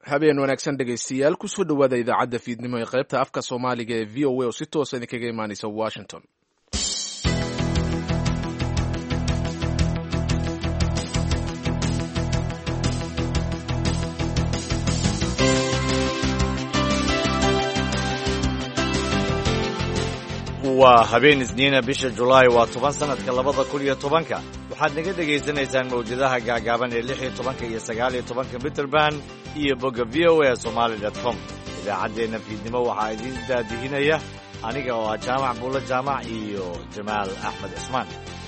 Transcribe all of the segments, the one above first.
habeen wanaagsan dhegaystayaal kusoo dhowaada idaacadda fiidnimo ee qaybta afka soomaaliga ee v o a oo si toosa idinkaga imaanaysa washington. waa habeen isniina bisha julaay waa 10 sanadka 2010 waxaad naga dhegaysanaysaan mawjadaha gaagaaban ee 16 iyo 19 mitrband iyo bogga voasomali.com. idaacaddeenna fiidnimo waxaa idiin daadihinaya aniga oo ah jaamac buulo jaamac iyo jamaal axmed cismaan.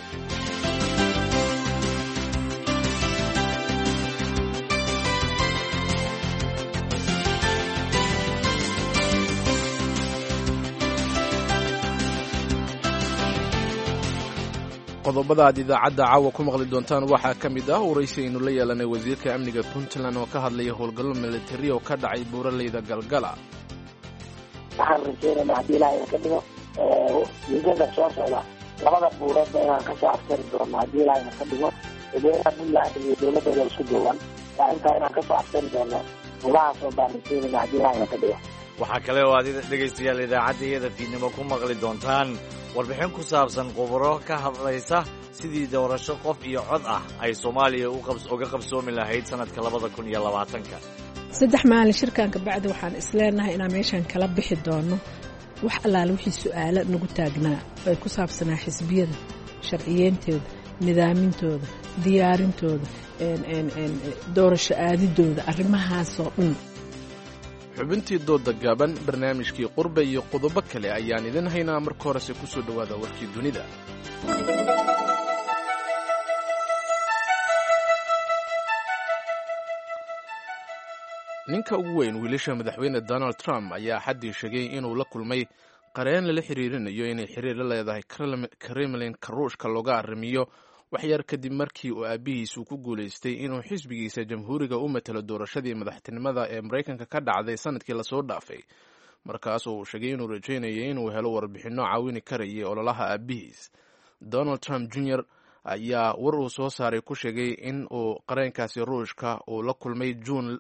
qodobada aad idaacadda caawa ku maqli doontaan waxaa ka mid ah waraysi aynu la yeelanay wasiirka amniga puntland oo ka hadlaya howlgallo militari oo ka dhacay buuraleyda galgala. waxaan rajeynaynaa haddii ilaahay ka dhigo mudada soo socda labada buureedba inaan kasoo aftari doono haddii ilaahayna ka dhigo dadweynaha puntland iyo dowladooda isku duuban waa intaa inaan kasoo aftari doono buurahaasoo baan rajeynaynaa haddii ilaahayna ka dhigo. waxaa kale oo aad dhegaystayaal idaacadda iyada fiidnimo ku maqli doontaan warbixin ku saabsan khubaro ka hadlaysa sidii doorasho qof iyo cod ah ay Soomaaliya uga qabsoomi lahayd sanadka 2020. 3 maalin shirkanka bacdi waxaan isleenahay inaan meeshan kala bixi doono wax allaale wixii su'aalo nagu taagnaa ay ku saabsanaa xisbiyada sharciyeentooda nidaamintooda diyaarintooda doorasho aadidooda arrimahaasoo dhan. xubintii dooda gaaban barnaamijkii qurbe iyo qodobo kale ayaan idin haynaa. marka horese ku soo dhowaada warkii dunida. ninka ugu weyn wiilasha madaxweyne Donald Trump ayaa xaddii sheegay inuu la kulmay qareen lala xiriirinayo inay xiriir la leedahay Kremlin-ka Ruushka looga arrimiyo waxyar kadib markii uu aabihiisu ku guulaystay inuu xisbigiisa jamhuuriga u matalo doorashadii madaxtinimada ee Mareykanka ka dhacday sanadkii lasoo dhaafay. markaas uu sheegay inuu rajaynayay inuu helo warbixinno caawini karayay ololaha aabihiis. Donald Trump Jr. ayaa war uu soo saaray ku sheegay in uu qareenkaasi Ruushka uu la kulmay Juun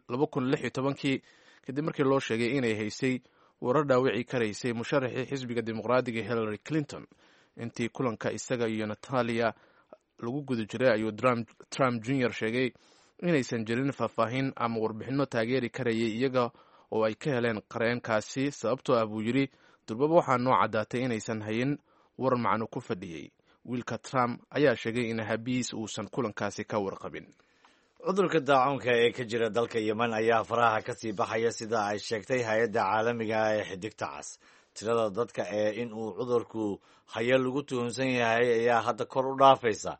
2016 kadib markii loo sheegay inay haysay warar dhaawici karaysay musharaxii xisbiga dimuqraadiga Hillary Clinton. intii kulanka isaga iyo Natalia lagu guda jiray ayuu Trump Jr. sheegay inaysan jirin faahfaahin ama warbixinno taageeri karayay iyaga oo ay ka heleen qareenkaasi sababtoo ah buu yidhi durbaba waxaa noo caddaatay inaysan hayin war macno ku fadhiyey. wiilka Trump ayaa sheegay in habiis uusan kulankaasi ka warqabin. cudurka daacuunka ee ka jira dalka Yemen ayaa faraha ka sii baxaya sida ay sheegtay hay'adda caalamiga ah ee xiddigta cas. tirada dadka ee in uu cudurku hayo lagu tuhunsan yahay ayaa hadda kor u dhaafaysa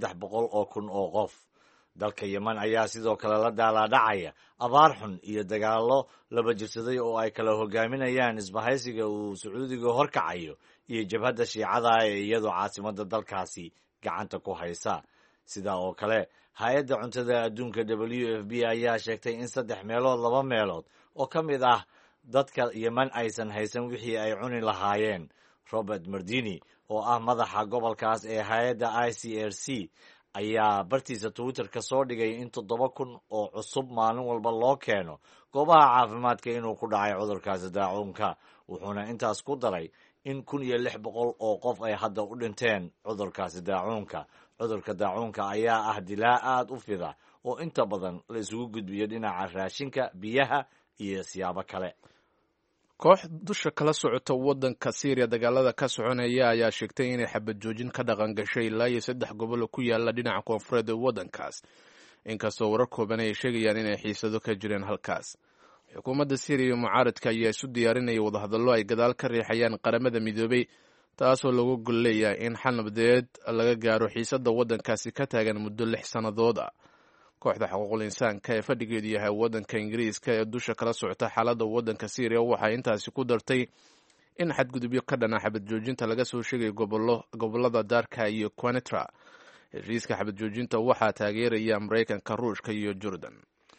300,000 oo qof. dalka Yemen ayaa sidoo kale la daalaadhacaya abaar xun iyo dagaallo laba jirsaday oo ay kala hogaaminayaan isbahaysiga uu Sacuudiga horkacayo iyo jabhadda Shiicada ee iyadoo caasimadda dalkaasi gacanta ku haysa. sidaa oo kale hay'adda cuntada adduunka WFP ayaa sheegtay in 3 meelood 2 meelood oo ka mid ah dadka Yemen aysan haysan wixii ay cuni lahaayeen. Robert Mardini oo ah madaxa gobolkaas ee hay'adda ICRC ayaa bartiisa Twitter ka soo dhigay in 7,000 oo cusub maalin walba loo keeno goobaha caafimaadka inuu ku dhacay cudurkaasi daacuunka. wuxuuna intaas ku daray in 1,600 oo qof ay hadda u dhinteen cudurkaasi daacuunka. cudurka daacuunka ayaa ah dilaa aad u fida oo inta badan la isugu gudbiyo dhinaca raashinka, biyaha iyo siyaabo kale. koox dusha kala socota waddanka Syria dagaalada ka soconaya ayaa sheegtay inay xabad joojin ka dhaqan gashay ilaa 3 gobol oo ku yaala dhinaca koonfureed ee waddankaas, inkastoo warar kooban ay sheegayaan inay xiisado ka jireen halkaas. xukuumadda Syria iyo mucaaradka ayaa isu diyaarinaya wadahadallo ay gadaal ka riixayaan qaramada midoobay taasoo lagu gol leeyahay in xal nabadeed laga gaaro xiisadda waddankaasi ka taagan muddo 6 sannadood ah. kooxda xuquuqul insaanka ee fadhigeedu yahay waddanka Ingiriiska ee dusha kala socota xaaladda waddanka Syria waxay intaasi ku dartay in xadgudubyo ka dhana xabad joojinta laga soo sheegay gobollada Darka iyo Quneitra. heshiiska xabad joojinta waxaa taageeraya Mareykanka, Ruushka iyo Jordan.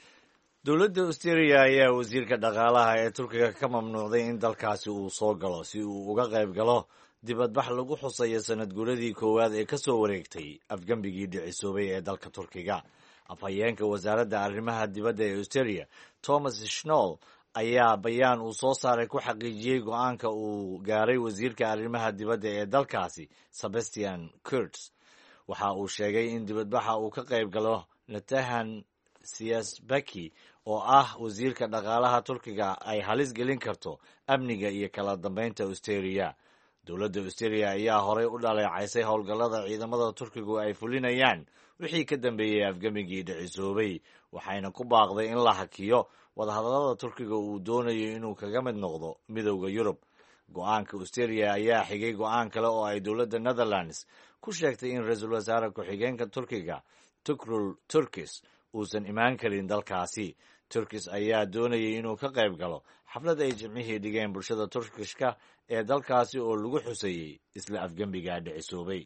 dowladda Australia ayaa wasiirka dhaqaalaha ee Turkiga ka mamnuucday in dalkaasi uu soo galo si uu uga qayb galo dibadbax lagu xusayo sanad guuradii 1 ee ka soo wareegtay afgambigii dhicisoobay ee dalka Turkiga. afhayeenka wasaaradda arrimaha dibadda ee Australia Thomas Schnoll ayaa bayaan uu soo saaray ku xaqiijiyey go-aanka uu gaaray wasiirka arrimaha dibadda ee dalkaasi Sebastian Kurz. waxa uu sheegay in dibadbaxa uu ka qayb galo Natahan Siyaasbaki oo ah wasiirka dhaqaalaha Turkiga ay halis gelin karto amniga iyo kala dambeynta Australia. dowladda Australia ayaa horey u dhaleecaysay howlgallada ciidamada Turkigu ay fulinayaan wixii ka dambeeyey afgamigii dhicisoobay, waxayna ku baaqday in la hakiyo wadahadallada Turkiga uu doonayo inuu kaga mid noqdo midowda Yurub. go-aanka Australia ayaa xigay go-aan kale oo ay dowladda Netherlands ku sheegtay in ra-iisul wasaare ku-xigeenka Turkiga Tukrul Turkis uusan imaan karin dalkaasi. Turkis ayaa doonayay inuu ka qayb galo xaflad ay jimcihii dhigeen bulshada Turkishka ee dalkaasi oo lagu xusayey isla afgembiga dhicisoobay.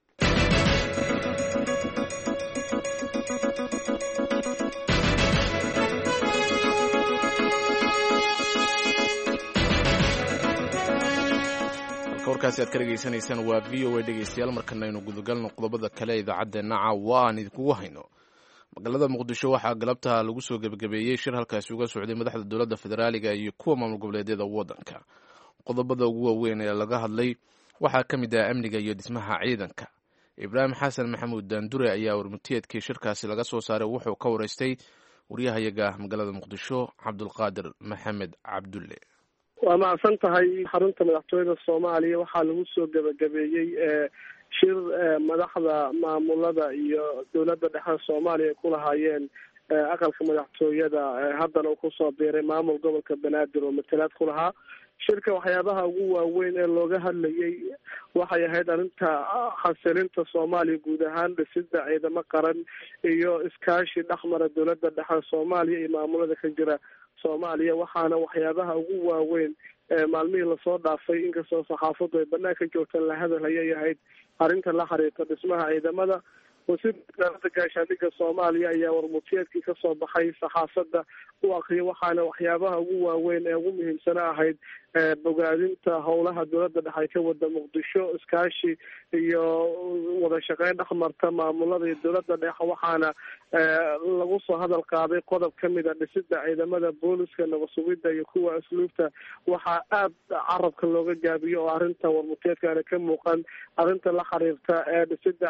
warkaasi aad ka dhegaysanaysaan waa v o a dhegeystayaal. markana aynu gudagalno qodobada kale idaacaddeena caawa aan idinkugu hayno. magaalada muqdisho waxaa galabta lagu soo gebagabeeyey shir halkaasi uga socday madaxda dowladda federaaliga iyo kuwa maamul goboleedyada waddanka. qodobada ugu waaweyn ee laga hadlay waxaa ka mid ah amniga iyo dhismaha ciidanka. ibraahim xasan maxamuud daandure ayaa warmutiyeedkii shirkaasi laga soo saaray wuxuu ka waraystay waryahayaga magaalada muqdisho cabdulqaadir maxamed cabdulle. waa mahadsan tahay. xarunta madaxtooyada soomaaliya waxaa lagu soo gebagabeeyey shir madaxda maamulada iyo dowladda dhexe soomaaliya ay ku lahaayeen aqalka madaxtooyada haddana uu kusoo biiray maamul gobolka banaadir oo matalaad ku lahaa. shirka waxyaabaha ugu waaweyn ee looga hadlayay waxay ahayd arrinta xasilinta soomaaliya guud ahaan, dhisida ciidamo qaran iyo iskaashi dhexmara dowladda dhexe soomaaliya iyo maamulada ka jira soomaaliya. waxaana waxyaabaha ugu waaweyn maalmihii lasoo dhaafay inkastoo saxaafaddu ay banaanka joogtaan la hadalhayay ahayd arrinta la xiriirta dhismaha ciidamada. wasiirka wasaaradda gaashaandhigga soomaaliya ayaa warmutiyeedkii kasoo baxay saxaafadda u akriyay, waxaana waxyaabaha ugu waaweyn ee ugu muhiimsana ahayd bogaadinta howlaha dowladda dhexe ay ka wada muqdisho, iskaashi iyo wada shaqeyn dhexmarta maamulada iyo dowladda dhexe. waxaana lagu soo hadal qaaday qodob ka mid a dhisida ciidamada booliska, nabasugidda iyo kuwa asluubta. waxaa aad carabka looga gaabiyo oo arrinta warmutiyeedkaana ka muuqan arrinta la xiriirta dhisida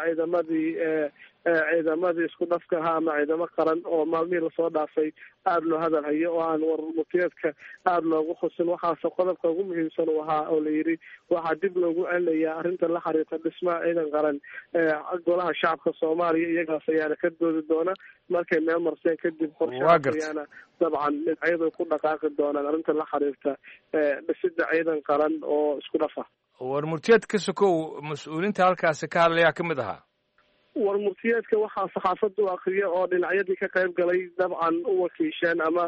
ciidamadii isku dhafka ahaa ama ciidamo qaran oo maalmihii lasoo dhaafay aada loo hadal hayo oo aan warmutiyeedka aada loogu xusin. waxaase qodobka ugu muhiimsan uu ahaa oo layidhi waxaa dib loogu celinayaa arrinta la xiriirta dhismaha ciidan qaran golaha shacabka soomaaliya. iyagaas ayaana ka doodi doona markay meel marseen kadib qorshahaas ayaana dabcan dhinacyadu ku dhaqaaqi doonaan arrinta la xiriirta dhisida ciidan qaran oo isku dhafa. warmurtiyeedka sokow mas-uuliinta halkaasi ka hadlayaa ka mid ahaa. warmurtiyeedka waxaa saxaafadda u akriya oo dhinacyadii ka qayb galay dabcan u wakiisheen ama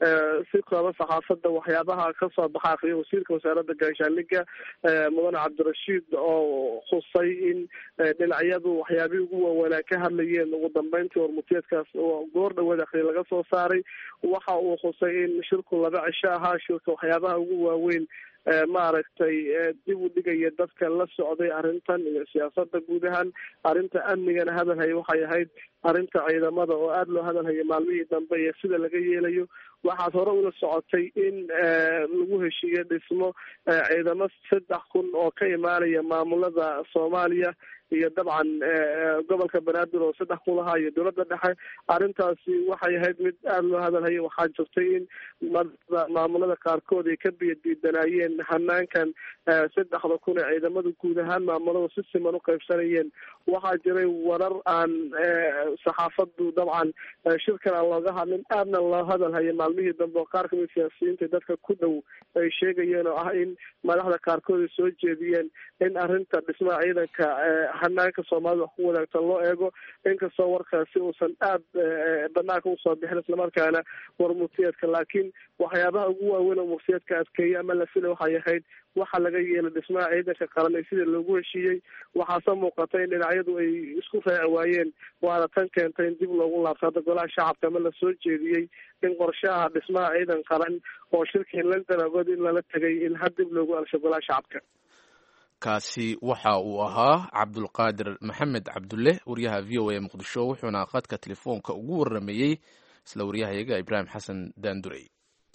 si kooba saxaafadda waxyaabaha kasoo baxa akriya wasiirka wasaaradda gaashaandhigga mudane cabdirashiid oo khusay in dhinacyadu waxyaabihii ugu waaweynaa ka hadlayeen ugu dambeyntii warmurtiyeedkaas oo goor dhaweed akriya laga soo saaray. waxa uu khusay in shirku 2 cisho ahaa. shirka waxyaabaha ugu waaweyn maaragtay dib u dhigaya dadka la socday arrintan iyo siyaasada guud ahaan. arrinta amnigana hadalhaya waxay ahayd arrinta ciidamada oo aada loo hadalhaya maalmihii dambe iyo sida laga yeelayo. waxaad hore ula socotay in lagu heshiiyo dhismo ciidamo 3,000 oo ka imaanaya maamulada soomaaliya iyo dabcan gobolka banaadir oo 3,000 lahaa iyo dowladda dhexe. arrintaasi waxay ahayd mid aada loo hadalhaya. waxaa jirtay in maamulada qaarkood ay ka biyadiidanaayeen hanaankan 3,000 ee ciidamada guud ahaan maamulada si siman u qaybsanayeen. waxaa jiray warar aan saxaafaddu dabcan shirkan aan looga hadlin aadna loo hadalhaya maalmihii dambe oo qaar kamid siyaasiyiinta dadka ku dhow ay sheegayeen oo ah in madaxda qaarkood ay soo jeediyeen in arrinta dhismaha ciidanka hanaanka soomaalida wax ku wadaagta loo eego. inkastoo warkaasi uusan aada banaanka usoo bixin islamarkaana warmurtiyeedka, laakiin waxyaabaha ugu waaweyn oo murtiyeedka adkeeyay ama la fila waxay ahayd waxa laga yeelay dhismaha ciidanka qaran ee sida loogu heshiiyey. waxaase muuqata in dhinacyadu ay isku raaci waayeen, waana tan keentay in dib loogu laabto hadda golaha shacabka ama lasoo jeediyey in qorshaha dhismaha ciidan qaran oo shirkii London agood in lala tegay in had dib loogu alsho golaha shacabka. kaasi waxa uu ahaa cabdulqaadir maxamed cabdulle wariyaha v o a muqdisho wuxuuna khadka telefoonka ugu waramayey isla waryahayaga ibraahim xasan daandurey.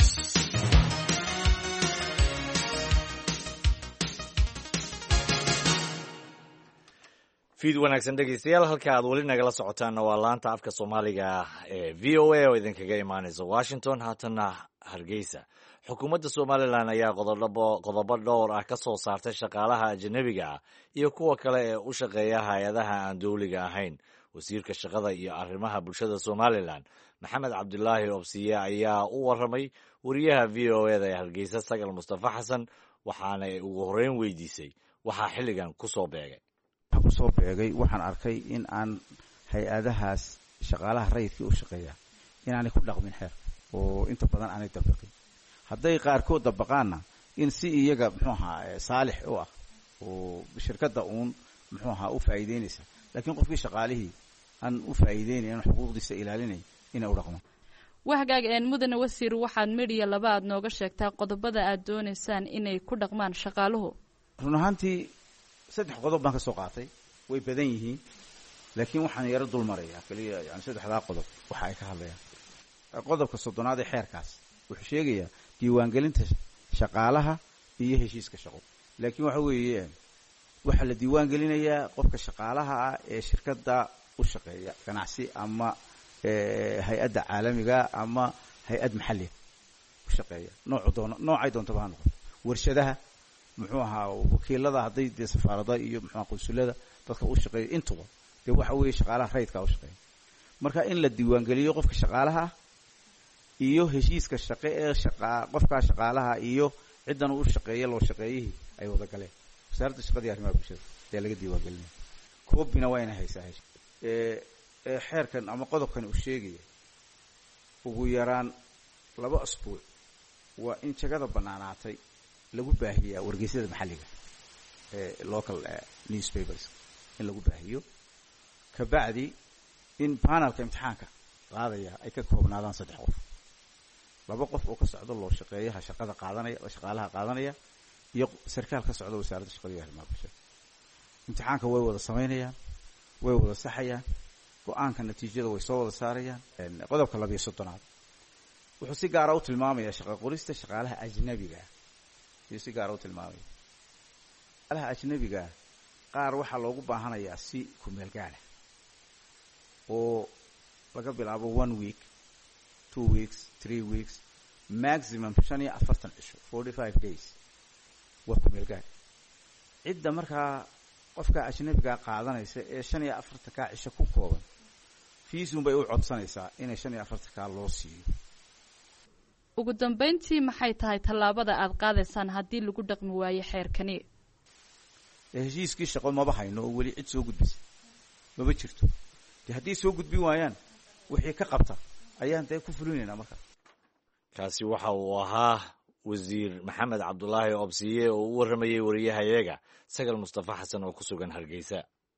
fiid wanaagsan dhegeystayaal, halka aad weli nagala socotaanna waa laanta afka soomaaliga ee v o a oo idinkaga imaanaysa Washington. haatanna Hargeysa. xukuumadda Somaliland ayaa qodobo dhowr ah ka soo saartay shaqaalaha ajnabiga ah iyo kuwa kale ee u shaqeeya hay-adaha aan dowliga ahayn. wasiirka shaqada iyo arrimaha bulshada Somaliland Maxamed Cabdulaahi Obsiye ayaa u waramay wariyaha v o a da ee Hargeysa Sagal Mustafa Xasan, waxaana ugu horreyn weydiisay waxaa xilligan kusoo beegay. waxaan arkay in aan hay-adahaas shaqaalaha rayidkii u shaqeeya inaanay ku dhaqmin xeer oo inta badan aanay dabaqin. hadday qaarkood dabaqaanna in si iyaga muxuu ahaa saalix u ah oo shirkadda uun muxuu ahaa u faa'iideynaysa, laakiin qofkii shaqaalihii aan u faa'iideynayn xuquuqdiisa ilaalinay inay u dhaqmaan. wahagaag mudane wasiir, waxaad midhiya laba aad nooga sheegtaa qodobada aad doonaysaan inay ku dhaqmaan shaqaaluhu. run ahaantii 3 qodob baan ka soo qaatay, way badan yihiin, laakiin waxaan yaro dul marayaa kaliya yani 3 qodob waxa ay ka hadlayaan. qodobka 30aad ee xeerkaas wuxuu sheegayaa diiwaangelinta shaqaalaha iyo heshiiska shaqo, laakiin waxa weeye waxa la diiwaangelinayaa qofka shaqaalaha ah ee shirkadda u shaqeeya ganacsi ama hay-adda caalamiga ama hay-ad maxalli u shaqeeya noocay doonto baa noqon. warshadaha muxuu ahaa wakiilada hadday dee safaarada iyo muxuu qunsulada dadka u shaqeeya intuba dee waxa weeye shaqaalaha rayidka u shaqeeya. marka in la diiwaangeliyo qofka shaqaalaha ah iyo heshiiska shaqo ee qofka shaqaalaha iyo ciidan uu shaqeeyo loo shaqeeyay ay wada galeen wasaaradda shaqada iyo arrimaha bulshada ee laga diiwaangelinayo. koobina waa inay haysaa xeerkan ama qodobkan uu sheegaya ugu yaraan 2 usbuuc waa in jagada banaanaatay lagu baahiyaa wargeysyada maxalliga local newspapers in lagu baahiyo, ka bacdi in panelka imtixaanka qaadaya ay ka koobnaadaan 3 qof. 2 qof oo ka socdo loo shaqeeyaha shaqada qaadanaya shaqaalaha qaadanaya iyo sarkaal ka socdo wasaaradda shaqada iyo arrimaha bulshada. imtixaanka way wada sameynayaan, way wada saxayaan, go'aanka natiijada way soo wada saarayaan. qodobka 32aad wuxuu si gaar ah u tilmaamayaa shaqo qorista shaqaalaha ajnabiga ah. si gaar ah u tilmaamaya shaqaalaha ajnabiga qaar waxaa loogu baahanayaa si ku meel gaar ah oo laga bilaabo 1 week 2 weeks 3 weeks maximum 45 cisho 45 days waa ku meel gaar. cidda markaa qofka ajnabiga qaadanaysa ee 45 cisho ku kooban fiisun bay u codsanaysaa inay 45 loo siiyo. ugu dambeyntii maxay tahay tallaabada aad qaadaysaan haddii lagu dhaqmi waayo xeerkani? heshiiskii shaqo maba hayno oo weli cid soo gudbisa maba jirto. haddii soo gudbin waayaan wixii ka qabta ayaan dee ku fulinaynaa. marka kaasi waxa uu ahaa wasiir Maxamed Cabdulaahi Obsiye oo u waramayay wariyahayaga Sagal Mustafa Xasan oo ku sugan Hargeysa.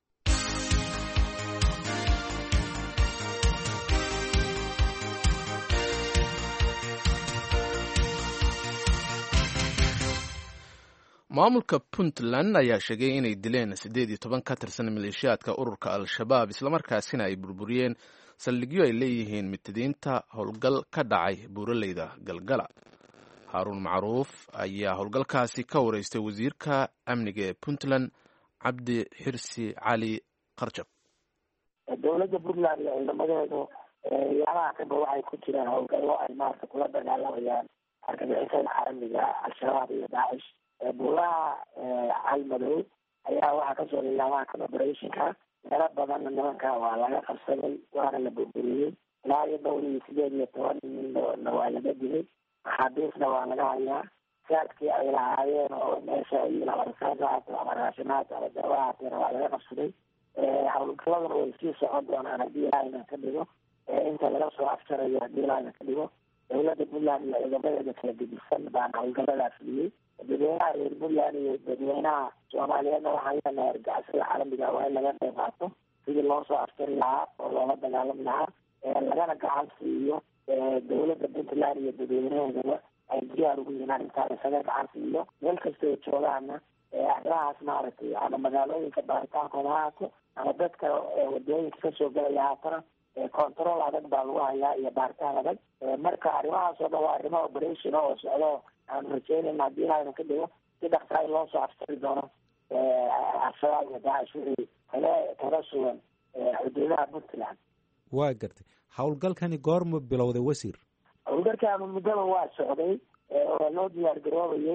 maamulka Puntland ayaa sheegay inay dileen 18 ka tirsan maleeshiyaadka ururka Al-Shabaab, islamarkaasina ay burburiyeen saldhigyo ay leeyihiin mitidiinta howlgal ka dhacay buuraleyda Galgala. Haarun Macruuf ayaa howlgalkaasi ka wareystay wasiirka amniga ee Puntland Cabdi Xirsi Cali Qarjab. dowladda Puntland iyo ciidamadeedu yaalaha kaba waxay ku jiraan howlgallo ay maarta kula dagaalamayaan argagixisada caalamiga Al-Shabaab iyo Daesh. buulaha Calmadow ayaa waxaa kasoo bilaabaa collaborationka meelo badanna nimanka waa laga qabsaday waana la burburiyey. ilaa iyo 18 nin waa laga dilay, maxaabiisna waa laga hayaa. saadkii ay lahaayeen oo meesha ilabarsaadahaas ama raashinaad ama dawahaasna waa laga qabsaday. howlgaladana way sii socon doonaan haddii ilaahayna ka dhigo, inta laga soo afjarayo haddii ilaahayna ka dhigo. dowladda Puntland iyo ciidamadeeda kala gedisan baan howlgaladaas fuliyey. dadweynaha reer Puntland iyo dadweynaha Soomaaliyeedna waxaan leenahay argagixisada caalamiga waa in laga qayb qaato sidii loo soo afjari lahaa oo loola dagaalami lahaa, lagana gacan siiyo dowladda Puntland iyo dadweynaheedaba ay diyaar ugu yihiin arrintaan isaga gacan siiyo. meel kasta oo joogaana arrimahaas maaragtay ama magaalooyinka baaritaankooda ha haato ama dadka wadooyinka kasoo gelaya haatana control adag baa lagu hayaa iyo baaritaan adag marka arrimahaas oo dhan waa arrimo operation oo socdo aan rajeynayna haddii ilaahayna ka dhigo si dhaqsaa loo soo afsari doono al-shabaab iyo daacish wixii kala sugan xuduudaha puntland. waa gartay howlgalkani goorma bilowday wasiir? howlgalkaanu muddada waa socday oo loo diyaar garoobayay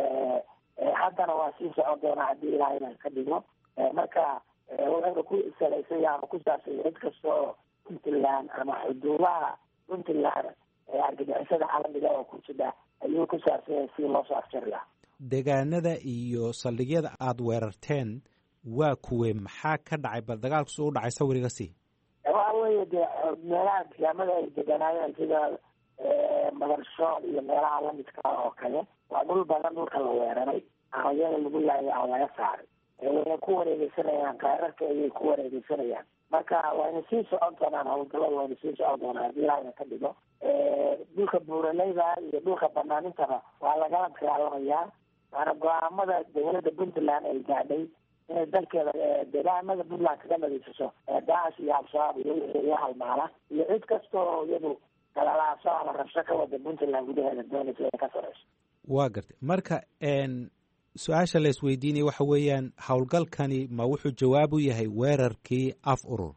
haddana waa sii socon doonaa haddii ilaahayna ka dhigo marka wuxuuna ku salaysay ama ku saabsay cid kasta oo puntland ama xuduudaha puntland argagixisada caalamiga oo ku jira ayuu ku saabsanyay si loo soo afjari lahaa. deegaanada iyo saldhigyada aada weerarteen waa kuwe maxaa ka dhacay bal dagaalku suu u dhacay sawiriga sii? waxa weeye dee meelaha deegaamada ay deganaayeen sida madarshood iyo meelaha lamidka oo kale waa dhul badan dhulka la weeraray ama iyada lagu laayay ama laga saaray wayna ku wareegeysanayaan qaararka ayay ku wareegeysanayaan marka wayna sii socon doonaan howlgalada wayna sii socon doonaan haddii ilaahayna ka dhigo dhulka buuraleyda iyo dhulka banaanintaba waa lagala dagaalamayaa waana go-aamada dowladda puntland ay gaadhay inay dalkeeda deegaanada puntland kaga nadiifiso daacish iyo al-shabaab iyo halmaala iyo cid kasta oo iyadu galalaaso ama rabsho ka wada puntland gudaheeda doonaysa inay ka sareyso. waa gartay marka su-aasha la isweydiinaya waxa weeyaan howlgalkani ma wuxuu jawaab u yahay weerarkii af urur?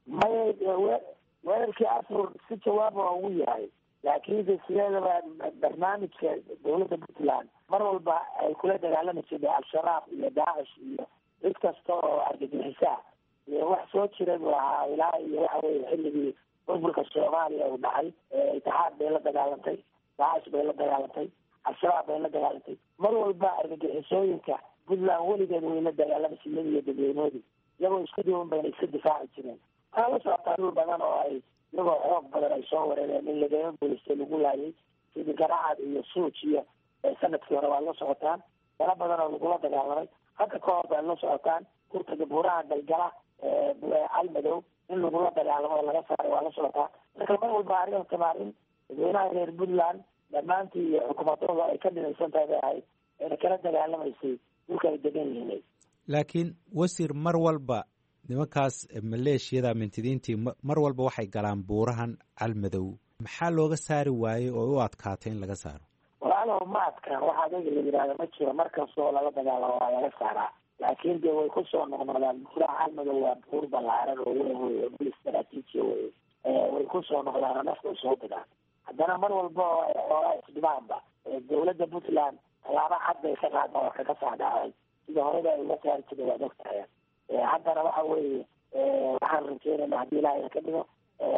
maya weerarkii af urur si jawaab waa ugu yahay laakiinse sideedaba barnaamijka dowladda puntland mar walba ay kula dagaalami jirtay al-shabaab iyo daacish iyo cid kasta oo argagixisa iyo wax soo jiray buu ahaa ilaa iyo waxa weye xilligii burburka soomaaliya uu dhacay itixaad bay la dagaalantay, daacish bay la dagaalantay, al-shabaab bay la dagaalantay. mar walba argagixisooyinka puntland weligeed way la dagaalamaysa iyada iyo dadweynoodii iyagoo isku duwan bayna iska difaaci jireen. waxaa la socotaa dhul badan oo ay iyagoo xoog badan ay soo wareereen in lagama boolistay lagu laayay sidii garacad iyo suuj iyo sanadkii hore waa la socotaan dala badan oo lagula dagaalamay. hadda ka hor bay la socotaan kurtaga buuraha galgala calmadow in lagula dagaalamo oo laga saaray waa la socotaan. marka mar walba arrintamaa in dadweynaha reer puntland dhammaantii iyo xukuumadooda ay ka dhinaysan tahay bay ahayd ayna kala dagaalamaysay dhulka ay degan yihiin. laakiin wasiir mar walba nimankaas maleeshiyada mintidiintii mar walba waxay galaan buurahan calmadow maxaa looga saari waayey oo u adkaatay in laga saaro? walaalow ma adkaan waxa adaga la yidhahda ma jiro markastoo laga dagaalamo waa laga saaraa laakiin dee way kusoo noqnoqdaan. buuraha calmadow waa buur balaaran oo weyn bul istaraatiiji wey way kusoo noqdaan nafta usoo digaan. haddana mar walba oo isdhibaanba dowladda puntland tallaabo cad bay ka qaada oo kaga saadhacay sida horeba ay la saari jirtay waad ogtahay. haddana waxa weeye waxaan rajeynayna haddii ilaahayna ka dhigo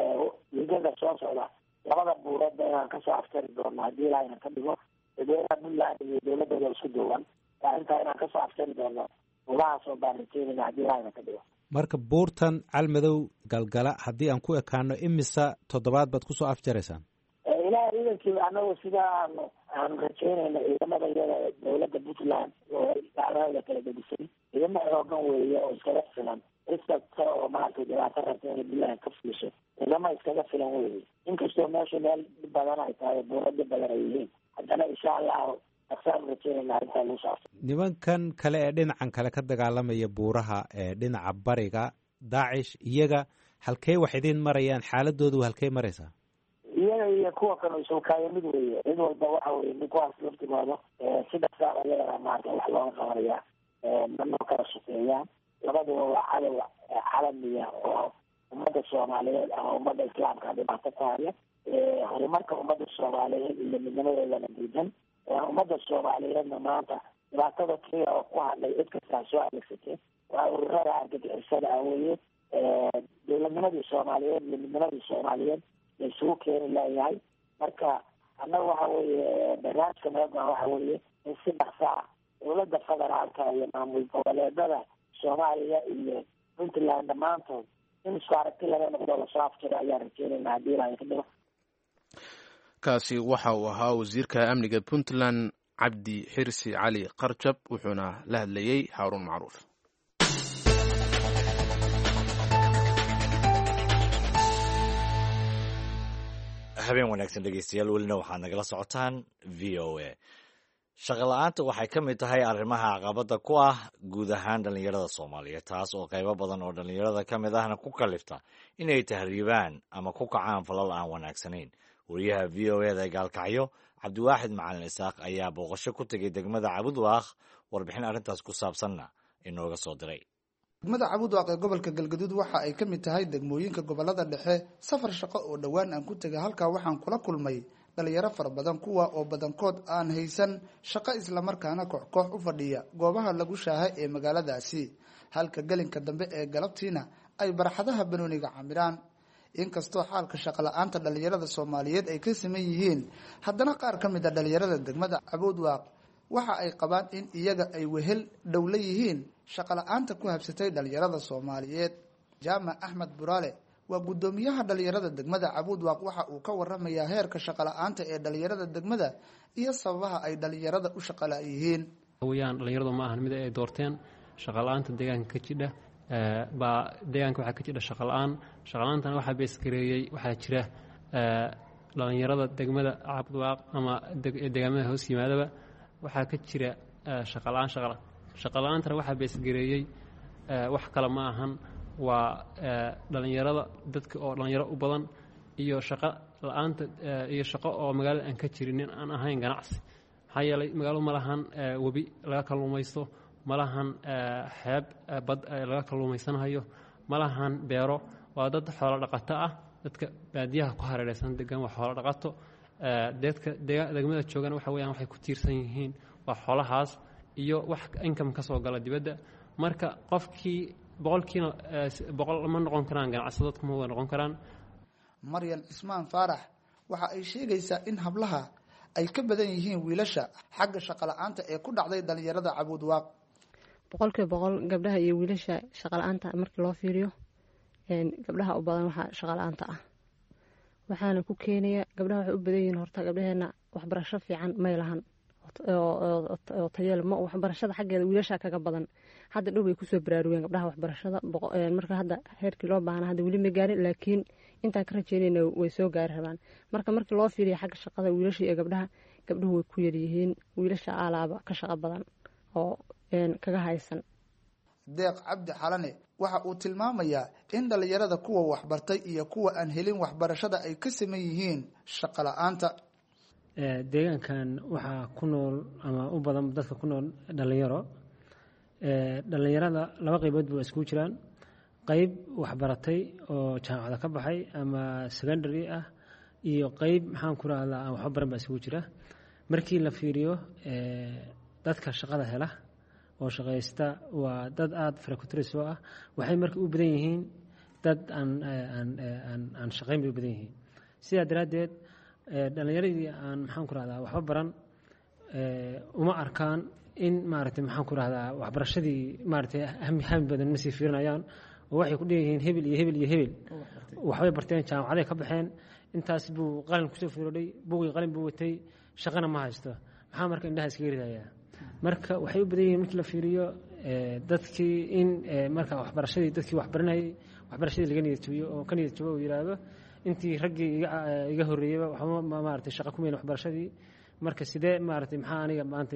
ligada soo socda labada buureedba inaan kasoo aftari doono haddii ilaahayna ka dhigo dadweynaha puntland iyo dowladooda isku duwan intaa inaan kasoo aftari doono buurahaasoo baan rajeynayna haddii ilaahayna ka dhigo. marka buurtan calmadow galgala haddii aan ku ekaano imisa toddobaad baad kusoo afjaraysaan? ilaah ciidankii anagu sidaa aanu rajeynayna ciidamada iyada dowladda puntland oo dacdahooda kala gedisay ciidamo xoogan weeye oo iskaga filan cid kasta oo maaragtay dhibaato rabta inay puntland ka fiisho ciidamo iskaga filan weeye inkastoo meesha meel dhib badan ay tahay buuro dhib badan ay yihiin haddana insha allahu aksaanu rajeynayna arrintaa lagu saabsan. nimankan kale ee dhinacan kale ka dagaalamaya buuraha ee dhinaca bariga daacish iyaga halkey wax idiin marayaan xaaladoodu halkey maraysaa? iyaga iyo kuwa kale isukaaya mid weeye cid walba waxa weye ninkuwaas laftigooda sidaas ayaga maarata wax looga qabanaya manoo kala shaqeeyaan. labaduba waa cadow calamiya oo ummadda soomaaliyeed ama ummadda islaamka dhibaato ku haya horumarka ummadda soomaaliyeed iyo midnimadeedana diidan. ummadda soomaaliyeedna maanta dhibaatada keliya oo ku hadlay cid kastaa soo adeegsatay waa ururada argagixisada ah weeye. dowladnimadii soomaaliyeed iyo midnimadii soomaaliyeed isugu keeni leeyahay. marka annaga waxa weeye barnaamijka meegan waxa weeye in si dhaqsaa dowladda federaalka iyo maamul goboleedada soomaaliya iyo puntland dhammaantood in isku aragti laga noqdo lasoo afjiro ayaan rajeynayna haddii ilaahay ka dhigo. kaasi waxa uu ahaa wasiirka amniga puntland cabdi xirsi cali qarjab wuxuuna la hadlayey haaruun macruuf. habeen wanaagsan dhegeystayaal welina waxaad nagala socotaan v o a shaqola'aanta waxay ka mid tahay arrimaha caqabadda ku ah guud ahaan dhallinyarada soomaaliyeed, taas oo qaybo badan oo dhallinyarada ka mid ahna ku kalifta inay tahriibaan ama ku kacaan falal aan wanaagsanayn. wariyaha v o eda gaalkacyo cabdiwaaxid macalin isaaq ayaa booqasho ku tegay degmada cabudwaaq, warbixin arrintaas ku saabsanna inooga soo diray. degmada cabudwaaq ee gobolka galgaduud waxa ay ka mid tahay degmooyinka gobolada dhexe. safar shaqo oo dhowaan aan ku tegay halkaa waxaan kula kulmay dhalinyaro fara badan, kuwa oo badankood aan haysan shaqo islamarkaana koox u fadhiya goobaha lagu shaahay ee magaaladaasi, halka gelinka dambe ee galabtiina ay barxadaha banooniga camiraan. inkastoo xaalka shaqo la-aanta dhalinyarada soomaaliyeed ay ka siman yihiin, haddana qaar ka mid a dhalinyarada degmada cabudwaaq waxa ay qabaan in iyaga ay wehel dhowla yihiin shaqo la-aanta ku habsatay dhalinyarada soomaaliyeed. jaamac axmed buraale waa guddoomiyaha dhalinyarada degmada cabudwaaq. waxa uu ka waramayaa heerka shaqo la-aanta ee dhalinyarada degmada iyo sababaha ay dhalinyarada u shaqo la-yihiin. wayaan dhalinyaradu ma ahan mid ay doorteen. shaqo la-aanta deegaanka ka jidha baa deegaanka waxaa ka jidha shaqo la-aan. shaqo la-aantana waxaa beesgareeyey waxaa jira dhalinyarada degmada cabudwaaq ama deegaamada hoos yimaadaba waxaa ka jira shaqo la-aan. shaqo la-aantana waxaa beesgareeyey wax kale ma ahan, waa dhalinyarada dadka oo dhalinyaro u badan iyo shaqo la-aanta iyo shaqo oo magaalada aan ka jirinin aan ahayn ganacsi. maxaa yeelay magaaladu ma lahan webi laga kalluumaysto, ma lahan xeeb bad laga kalluumaysanayo, ma lahan beero. waa dad xoolo dhaqato ah. dadka baadiyaha ku hareeraysan degan waa xoolo dhaqato. dadka degmada joogan waxa weyaan waxay ku tiirsan yihiin waa xoolahaas iyo wax income ka soo gala dibadda. marka qofkii boqolkiina boqol ma noqon karaan ganacsado, dadku ma noqon karaan. maryan cismaan faarax waxa ay sheegaysaa in hablaha ay ka badan yihiin wiilasha xagga shaqo la-aanta ee ku dhacday dhalinyarada cabudwaaq. 100% gabdhaha iyo wiilasha shaqo la-aanta markii loo fiiriyo gabdhaha u badan waxa shaqo la-aanta ah. waxaana ku keenaya gabdhaha waxay u badan yihiin horta gabdhaheena waxbarasho fiican may lahan oo tayel ma waxbarashada xaggeeda wiilasha kaga badan. hadda dhow way kusoo baraarugeen gabdhaha waxbarashada marka hadda heerkii loo baahnaa hadda weli ma gaarin, laakiin intaan ka rajeynayna way soo gaari rabaan. markii loo fiiriyo xagga shaqada wiilasha iyo gabdhuhu way ku yar yihiin. wiilasha alaaba ka shaqo badan oo kaga haysan. deeq cabdi xalane waxa uu tilmaamayaa in dhalinyarada kuwa waxbartay iyo kuwa aan helin waxbarashada ay ka siman yihiin shaqo la-aanta. deegaankan waxaa ku nool ama u badan dadka ku nool dhalinyaro. dhalinyarada laba qaybood ba iskugu jiraan. qayb waxbaratay oo jaamacada ka baxay ama secondary ah iyo qayb maxaan ku rahdaa aan waxba baran baa isugu jira. markii la fiiriyo dadka shaqada hela oo shaqaysta waa dad aada farakutris oo ah. waxay marka u badan yihiin dad aan shaqayn bay u badan yihiin. sidaa daraaddeed dhalinyaradii aan maxaan ku rahdaa waxba baran uma arkaan in maaragtay maxaan ku rahdaa waxbarashadii maaragtay hami badan ma sii fiirinayaan oo waxay ku dheeyihiin hebel iyo hebel iyo hebel waxbay barteen, jaamacaday ka baxeen, intaas buu qalin kusoo fiirodhay, buugii qalin buu watay, shaqana ma haysto. maxaa marka indhaha iskaga ridayaa? marka waxay u badan yihiin markii la fiiriyo dadkii in marka waxbarashadii dadkii waxbaranayay waxbarashadii laga niyad jabiyo oo ka niyad jabo uu yidhaahdo intii raggii iga horreeyeyba waxba maaragtay shaqo ku meyn waxbarashadii. marka sidee maaragtay maxaa aniga maanta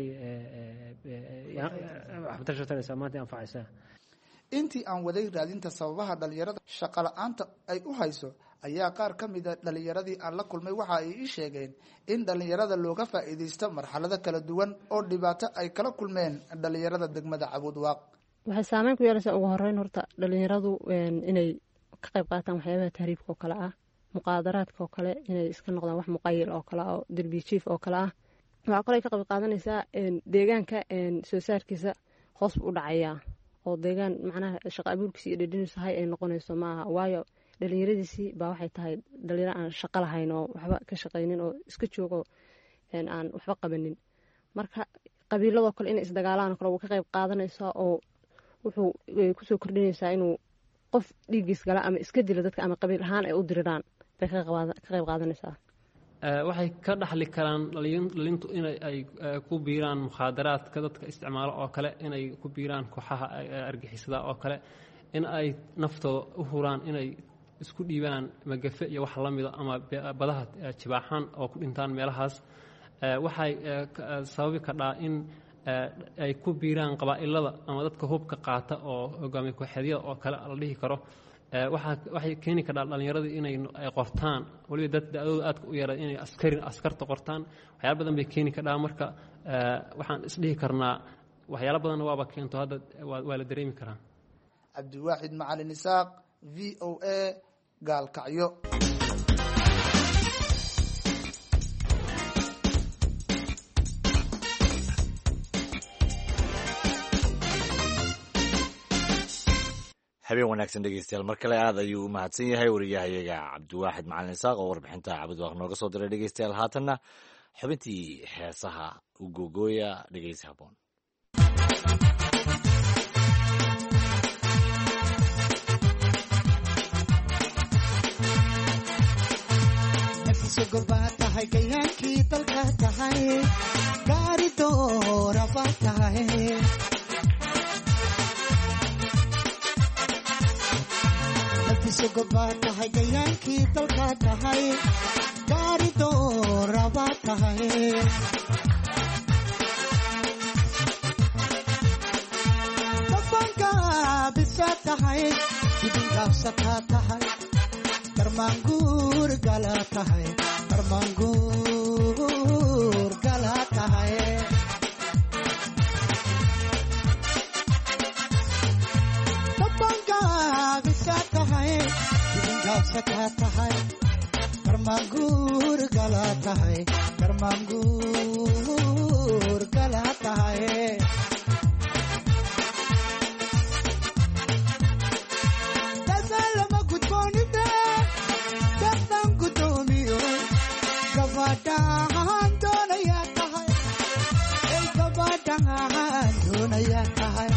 waxbarasho taraysaa maanta anfacaysaa. intii aan waday raadinta sababaha dhalinyarada shaqo la-aanta ay u hayso ayaa qaar ka mid a dhalinyaradii aan la kulmay waxa ay ii sheegeen in dhalinyarada looga faa'iidaysto marxalado kala duwan oo dhibaato ay kala kulmeen dhalinyarada degmada cabudwaaq. waxay saameyn ku yeelaysaa ugu horeyn horta dhalinyaradu inay ka qayb qaataan waxyaabaha tahriibka oo kale ah, muqaadaraadka oo kale, inay iska noqdaan wax muqayil oo kale oo derbi jiif oo kale ah. waxaa kaloo ka qayb qaadanaysaa deegaanka soo saarkiisa hoos u dhacayaa oo deegaan macnaha shaqo abuurkiisa iyo dhedhiniisu hay ay noqonayso maaha. waayo dhalinyaradiisii baa waxay tahay dhalinyaro aan shaqo lahayn oo waxba ka shaqaynin oo iska joogo aan waxba qabanin. marka qabiiladoo kale inay isdagaalaan kale wuu ka qayb qaadanaysaa oo wuxuu kusoo kordhinaysaa inuu qof dhiiggiis gala ama iska dilo dadka ama qabiil ahaan ay u diriraan bay ka qayb qaadanaysaa. waxay ka dhaxli karaan dhalintu inay ku biiraan mukhaadaraadka dadka isticmaalo oo kale, inay ku biiraan kooxaha argixisada oo kale, in ay naftooda u huraan, inay isku dhiibaan magafe iyo wax la mida ama badaha jibaaxaan oo ku dhintaan meelahaas. waxay sababi kadhaa in ay ku biiraan qabaa'ilada ama dadka hubka qaata oo hogaamiye kooxeedyada oo kale la dhihi karo. waxay keeni kadhaa dhallinyaradii inay qortaan, waliba dad da-dooda aadka u yara inay askarta qortaan. waxyaala badan bay keeni kadhaa. marka waxaan isdhihi karnaa waxyaala badanna waaba keento, hadda waa la dareemi karaa. cabdiwaaxid macalin isaaq, v o a, gaalkacyo. habeen wanaagsan dhegeystayaal, mar kale aad ayuu u mahadsan yahay wariyahayaga cabdiwaaxid macalin isaaq oo warbixinta cabdiwaaq nooga soo diray. dhegeystayaal, haatanna xubintii heesaha u googooya dhegeysi haboon. gorbaa tahay gayaankii dalka tahay gaari dooraba tahay naftiisa gorbaa tahay gayaankii dalka tahay gaari dooraba tahay dabanka bisa tahay idinkaabsataa tahay darmaanguur gala tahay darmaanguur gala tahay dabankaagisa tahay idinkaabsataa tahay darmaanguur gala tahay darmaanguur gala tahay gabadhaan doonayaa tahay ay gabadhaan doonayaa tahay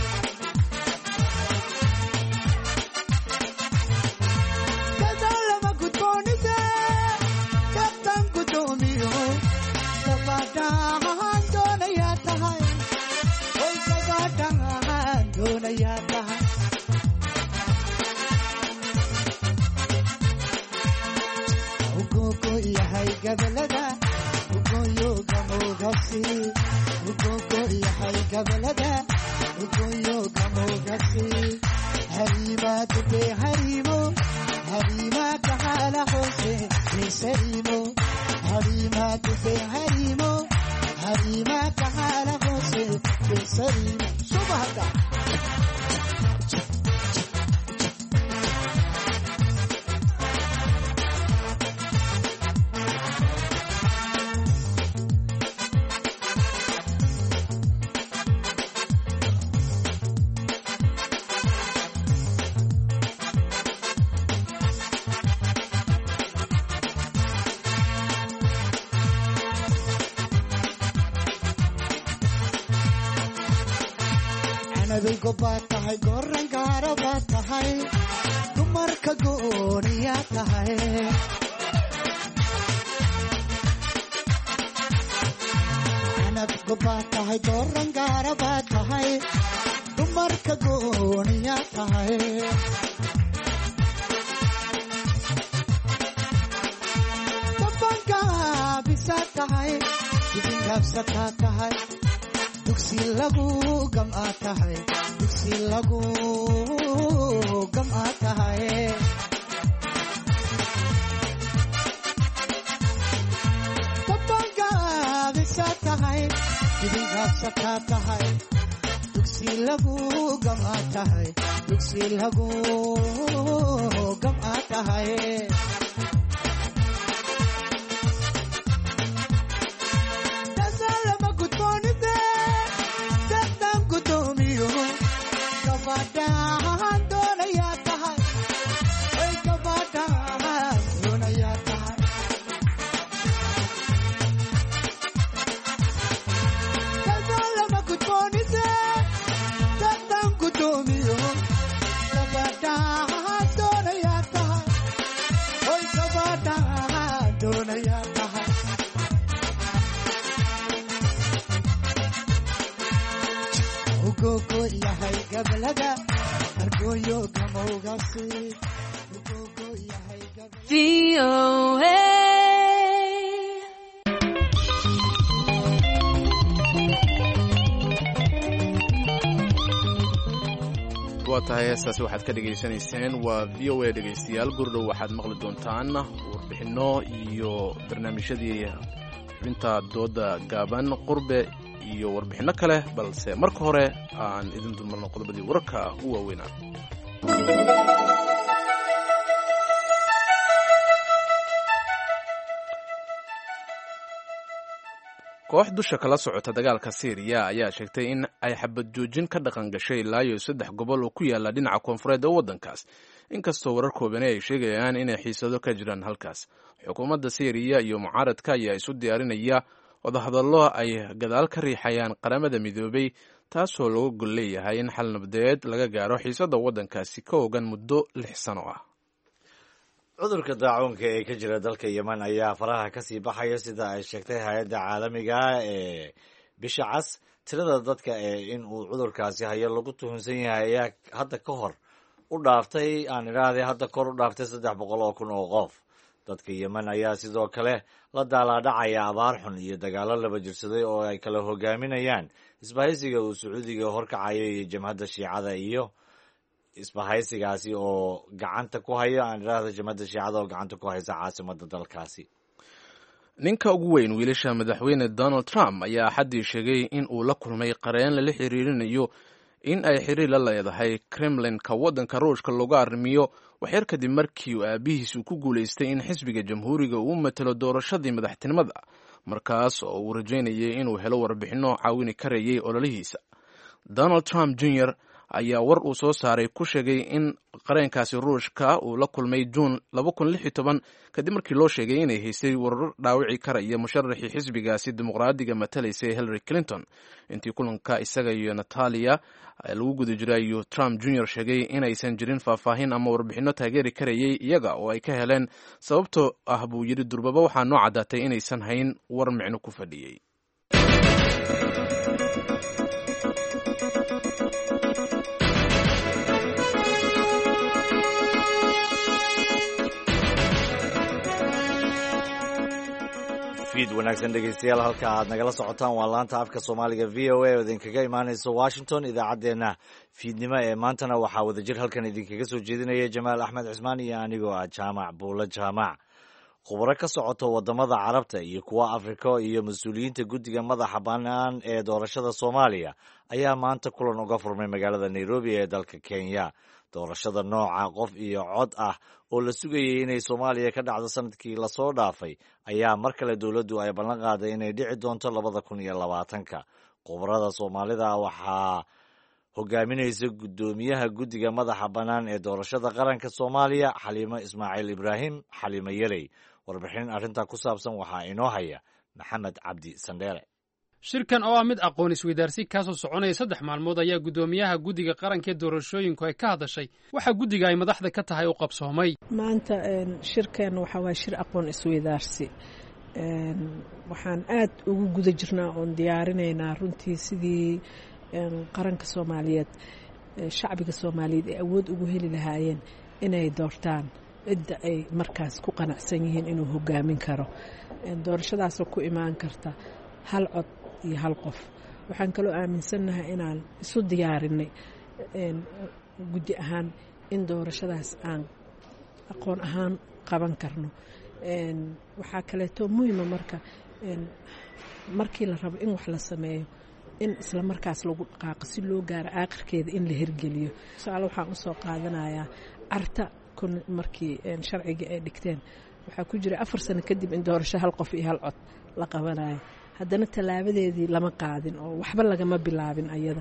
dadaal lama gudboonide gabdhan gudoomiyo gabadhaan doonayaa tahay ay gabadhaan doonayaa tahay yahay gabalada ugoyo gamogasi ugogo yahay gabalada ugoyo gamogasi harima dube harimo harima kahala hose nisarimo harima dube harimo harima kahala hose nisarimo subhaka gobaad tahay goran gaara baad tahay dumarka gooniyaa tahay anad gobaad tahay goran gaara baad tahay dumarka gooniyaa tahay dabanka bisa tahay idinkaabsataa tahay dugsi lagu gam'aa tahay dugsi lagu gam'aa tahay dabankaabisa tahay idinkaabsataa tahay dugsi lagu gam'aa tahay dugsi lagu gam'aa tahay gabadhaan doonayaa tahay ay gabadhaan doonayaa tahay dadaal lama gudboonide dadaan gudoomiyo gabadhaan doonayaa tahay ay gabadhaan doonayaa tahay ugogo yahay gabalada argooyo gamowgasi ugogo yahay gabalada waa tahay heestaasi waxaad ka dhegaysanayseen waa v o a dhegaystayaal gurdhow waxaad maqli doontaan warbixinno iyo barnaamijyadii xubinta dooda gaaban qurbe iyo warbixinno kale balse marka hore aan idin dulmarno qodobadii wararka u waaweynaa. koox dusha kala socota dagaalka Syria ayaa sheegtay in ay xabad joojin ka dhaqan gashay ilaa iyo 3 gobol oo ku yaala dhinaca koonfureed ee waddankaas, inkastoo warar kooban ay sheegayaan inay xiisado ka jiraan halkaas. Xukuumadda Syria iyo mucaaradka ayaa isu diyaarinaya wadahadallo ay gadaal ka riixayaan qaramada midoobay, taasoo looga gol leeyahay in xal nabadeed laga gaaro xiisada waddankaasi ka ogan muddo 6 sano ah. cudurka daacuunka ee ka jira dalka Yemen ayaa faraha ka sii baxaya sida ay sheegtay hay'adda caalamiga ee bisha cas. tirada dadka in uu cudurkaasi hayo lagu tuhunsan yahay ayaa hadda kor u dhaaftay 300,000 oo qof. dadka Yemen ayaa sidoo kale la daalaadhacaya abaar xun iyo dagaalo laba jirsaday oo ay kala hogaaminayaan isbahaysiga uu Sacuudiga horkacaya iyo jamhadda Shiicada iyo isbahaysigaasi oo gacanta ku haya jamhadda Shiicada oo gacanta ku haysa caasimadda dalkaasi. ninka ugu weyn wiilasha madaxweyne Donald Trump ayaa xaddii sheegay in uu la kulmay qareen lala xiriirinayo in ay xiriir la leedahay Kremlin-ka waddanka Ruushka looga arrimiyo waxyar kadib markii uu aabihiisu ku guulaystay in xisbiga jamhuuriga uu matalo doorashadii madaxtinimada, markaas oo uu rajaynayay inuu helo warbixinno caawini karayay ololihiisa. Donald Trump Jr. ayaa war uu soo saaray ku sheegay in qareenkaasi Ruushka uu la kulmay Juun 2016 kadib markii loo sheegay inay haysay warar dhaawici karaya musharaxii xisbigaasi dimuqraadiga matalaysay Hillary Clinton. intii kulanka isaga iyo Natalia lagu guda jiray ayuu Trump Jr. sheegay inaysan jirin faahfaahin ama warbixinno taageeri karayay iyaga oo ay ka heleen, sababtoo ah buu yidhi durbaba waxaa noo caddaatay inaysan hayn war micno ku fadhiyey. wanaagsan dhegeystayaal, halka aad nagala socotaan waa laanta afka Soomaaliga VOA oo idinkaga imaanaysa Washington. idaacadeena fiidnimo ee maantana waxaa wadajir halkan idinkaga soo jeedinaya Jamaal Axmed Cismaan iyo anigoo ah Jaamac Buulo Jaamac. khubaro ka socoto wadamada Carabta iyo kuwa Afrika iyo mas'uuliyiinta guddiga madaxa bannaan ee doorashada Soomaaliya ayaa maanta kulan uga furmay magaalada Nairobi ee dalka Kenya. doorashada nooca qof iyo cod ah oo la sugayay inay Soomaaliya ka dhacdo sanadkii la soo dhaafay ayaa mar kale dawladdu ay ballan qaaday inay dhici doonto 2020. khubarada Soomaalida waxaa hogaaminaysa guddoomiyaha guddiga madaxa bannaan ee doorashada qaranka Soomaaliya Xaliimo Ismaaciil Ibraahim Xaliimo Yarey. warbixin arrinta ku saabsan waxaa inoo haya Maxamed Cabdi Sandheere. shirkan oo ah mid aqoon isweydaarsi kaasoo soconaya 3 maalmood ayaa guddoomiyaha guddiga qaranka ee doorashooyinku ay ka hadashay waxa guddiga ay madaxda ka tahay u qabsoomay. maanta shirkan waxa waa shir aqoon isweydaarsi. waxaan aad ugu guda jirnaa oon diyaarinaynaa runtii sidii qaranka Soomaaliyeed shacbiga Soomaaliyeed ay awood ugu heli lahaayeen inay doortaan cidda ay markaas ku qanacsan yihiin inuu hogaamin karo. doorashadaasoo ku imaan karta hal cod iyo hal qof. waxaan kaloo aaminsannahay inaan isu diyaarinay guddi ahaan in doorashadaas aan aqoon ahaan qaban karno. waxaa kaleeto muhiima markii la rabo in wax la sameeyo in isla markaas lagu dhaqaaqo si loo gaaro aakhirkeeda in la hirgeliyo. tusaale waxaan usoo qaadanayaa Carta markii sharciga ay dhigteen waxaa ku jira 4 sano kadib in doorasho hal qof iyo hal cod la qabanayo. haddana tallaabadeedii lama qaadin oo waxba lagama bilaabin ayada.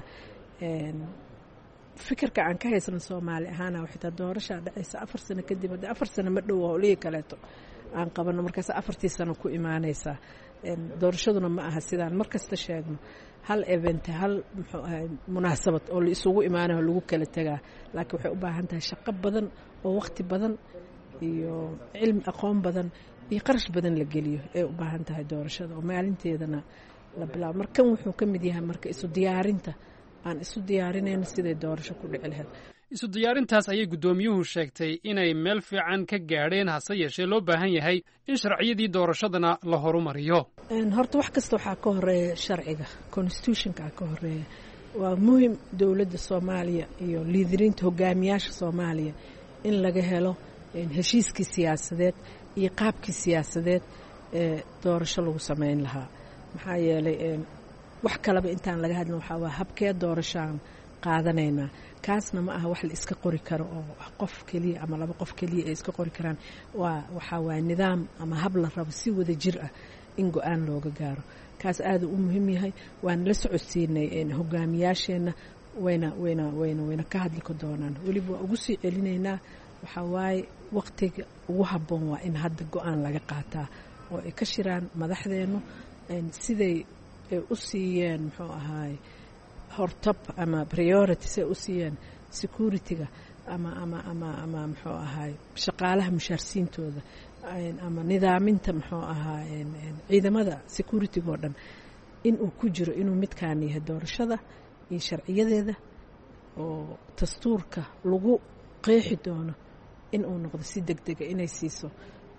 fikirka aan ka haysano Soomaali ahaana waxay doorasho dhacaysa 4 sano kadib, hadda 4 sano ma dhow oo liga kaleeto aan qabano markaas 4 sano ku imaanaysa. doorashaduna ma aha sidaan markasta sheegno hal event hal munaasabad oo la isugu imaanayo lagu kala tagaa, laakiin waxay u baahan tahay shaqo badan oo waqti badan iyo cilmi aqoon badan iyo qarash badan la geliyo ay u baahan tahay doorashada oo maalinteedana la bilaabo. markan wuxuu ka mid yahay marka isu diyaarinta aan isu diyaarinayno siday doorasho ku dhici lahayd. isu diyaarintaas ayay guddoomiyuhu sheegtay inay meel fiican ka gaadheen, hase yeeshee loo baahan yahay in sharciyadii doorashadana la horumariyo. horta wax kasta waxaa ka horeeya sharciga, constitutionka ka horeeya. waa muhim dowladda soomaaliya iyo liidiriinta hogaamiyaasha soomaaliya in laga helo heshiiskii siyaasadeed iyo qaabkii siyaasadeed ee doorasho lagu samayn lahaa. maxaa yeelay wax kaleba intaan laga hadlin waxaa waa habkee doorashaan qaadanaynaa. kaasna ma aha wax la iska qori karo oo qof keliya ama laba qof keliya ay iska qori karaan. waxaa waa nidaam ama hab la rabo si wada jir ah in go-aan looga gaaro. kaas aada u muhiim yahay. waan la socodsiinay hogaamiyaasheenna wayna ka hadli ka doonaan. weliba waa ugu sii celinaynaa. waxaa waaye waqtiga ugu habboon waa in hadda go-aan laga qaataa oo ay ka shiraan madaxdeennu siday ay u siiyeen muxuu ahaay hortab ama priority siday u siiyeen security-ga ama muxuu ahaay shaqaalaha mushaarsiintooda ama nidaaminta muxuu ahaa ciidamada security-ga oo dhan inuu ku jiro inuu midkaan yahay doorashada iyo sharciyadeeda oo dastuurka lagu qeexi doono in uu noqdo si degdega inay siiso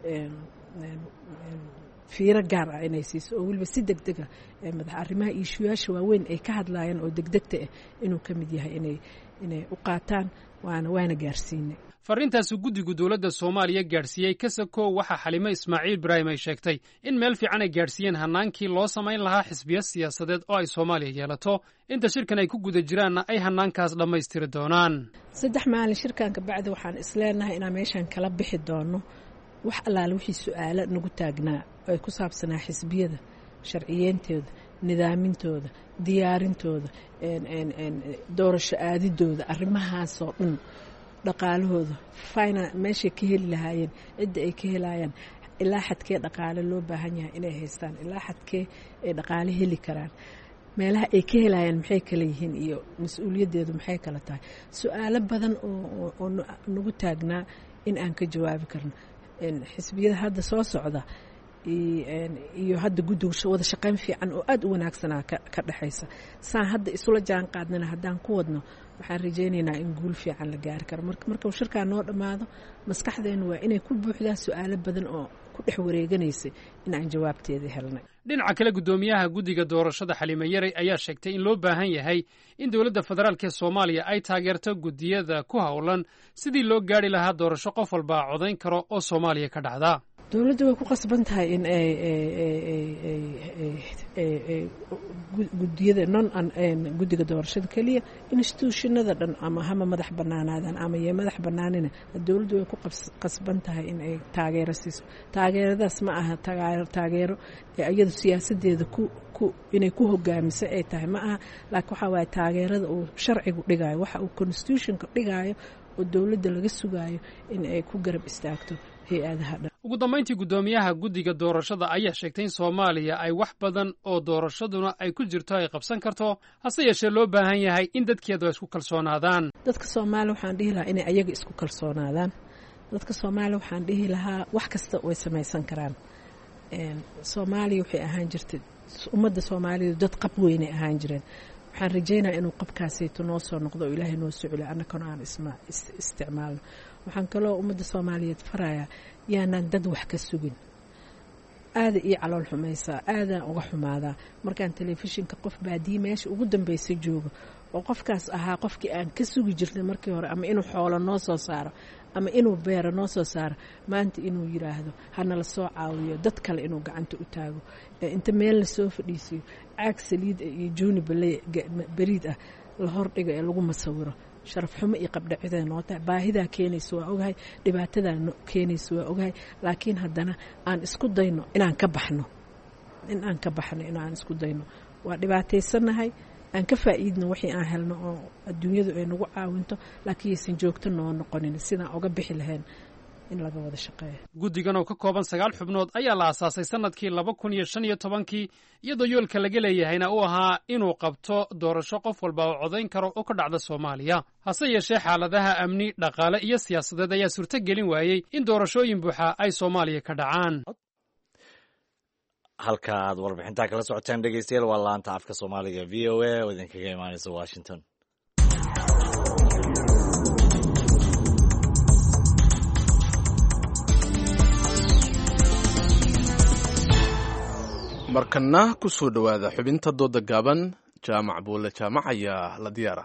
fiiro gaar ah inay siiso oo weliba si degdega madax arrimaha iishuyaasha waaweyn ay ka hadlayaan oo degdegta ah inuu ka mid yahay inay u qaataan waana gaarsiinay. fariintaasu guddigu dowladda soomaaliya gaadhsiiyey kasakow waxaa xalimo ismaaciil ibraahim ay sheegtay in meel fiican ay gaadhsiiyeen hannaankii loo samayn lahaa xisbiya siyaasadeed oo ay soomaaliya yeelato. inta shirkan ay ku guda jiraanna ay hannaankaas dhammaystiri doonaan. 3 maalin shirkan ka bacdi waxaan isleenahay inaan meeshan kala bixi doono wax allaale wixii su'aalo nagu taagnaa oo ay ku saabsanaa xisbiyada sharciyeentooda nidaamintooda diyaarintooda doorasho aadidooda arrimahaasoo dhan dhaqaalahooda meeshay ka heli lahaayeen cidda ay ka helayaan ilaa xadkee dhaqaale loo baahan yahay inay haystaan ilaa xadkee ay dhaqaale heli karaan meelaha ay ka helayaan maxay kala yihiin iyo mas-uuliyaddeedu maxay kala tahay su'aalo badan oo nagu taagnaa in aan ka jawaabi karno. xisbiyada hadda soo socda iyo hadda guddiga wada shaqayn fiican oo aad u wanaagsanaa ka dhexaysa. saan hadda isula jaan qaadnana haddaan ku wadno waxaan rajaynaynaa in guul fiican la gaari karo. marka shirkaa noo dhammaado maskaxdeennu waa inay ku buuxdaa su'aalo badan oo ku dhex wareeganaysay in aan jawaabteeda helnay. dhinaca kale guddoomiyaha guddiga doorashada xalimo yaray ayaa sheegtay in loo baahan yahay in dowladda federaalk ee soomaaliya ay taageerto guddiyada ku howlan sidii loo gaari lahaa doorasho qof walba codayn karo oo soomaaliya ka dhacda. dowladdu way ku qasban tahay in gudiyada guddiga doorashada keliya institutionada dhan ama hama madax banaanaadaan ama yee madax banaanina dowladdu way ku qasban tahay in ay taageero siiso. taageeradaas ma aha taageero iyadu siyaasadeeda inay ku hogaamiso ay tahay ma aha. laakiin waxaa waaye taageerada uu sharcigu dhigayo waxa uu constitutionka dhigayo oo dowladda laga sugaayo in ay ku garab istaagto hay-adaha dhan. ugu dambayntii guddoomiyaha guddiga doorashada ayaa sheegtay in soomaaliya ay wax badan oo doorashaduna ay ku jirto ay qabsan karto hase yeeshee loo baahan yahay in dadkeedu ay isku kalsoonaadaan. dadka soomaaliya waxaan dhihi lahaa inay ayaga isku kalsoonaadaan. dadka soomaaliya waxaan dhihi lahaa wax kasta way samaysan karaan. soomaaliya waxay ahaan jirtay ummadda soomaalidu dad qab weynay ahaan jireen. waxaan rajaynaa inuu qabkaasayto noo soo noqdo oo ilaahay noo soo celiyo annakana aan isticmaalno. waxaan kaloo ummadda soomaaliyeed farayaa yaanaan dad wax ka sugin. aada ii calool xumaysaa aadaan uga xumaadaa markaan telefishinka qof baadiye meesha ugu dambaysa jooga oo qofkaas ahaa qofkii aan ka sugi jirnay markii hore ama inuu xoolo noo soo saaro ama inuu beero noo soo saaro maanta inuu yidhaahdo hanala soo caawiyo dad kale inuu gacanta u taago inta meel la soo fadhiisiyo caag saliid iyo juuni beriid ah la hordhigo ee lagu masawiro sharaf xumo iyo qabdhacidee noo tahay. baahidaa keenaysa waa ogahay dhibaatadaa keenaysa waa ogahay laakiin haddana aan isku dayno inaan ka baxno inaan isku dayno. waa dhibaataysanahay aan ka faa'iidno wixii aan helno oo adduunyadu ay nagu caawinto laakiin aysan joogto noo noqonin sidaan uga bixi lahayn in laga wada shaqeeyo. guddigan oo ka kooban 9 xubnood ayaa la aasaasay sanadkii 2015 iyadoo yoolka laga leeyahayna uu ahaa inuu qabto doorasho qof walba oo codayn karo oo ka dhacda soomaaliya. hase yeeshee xaaladaha amni dhaqaale iyo siyaasadeed ayaa suurto gelin waayey in doorashooyin buuxa ay soomaaliya ka dhacaan. halka aad warbixintaa kala socoteen dhegeystayaal waa laanta afka soomaaliga v o a oo idinkaga imaanaysa washington. markana ku soo dhowaada xubinta dooda gaaban jaamac buule jaamac ayaa la diyaara.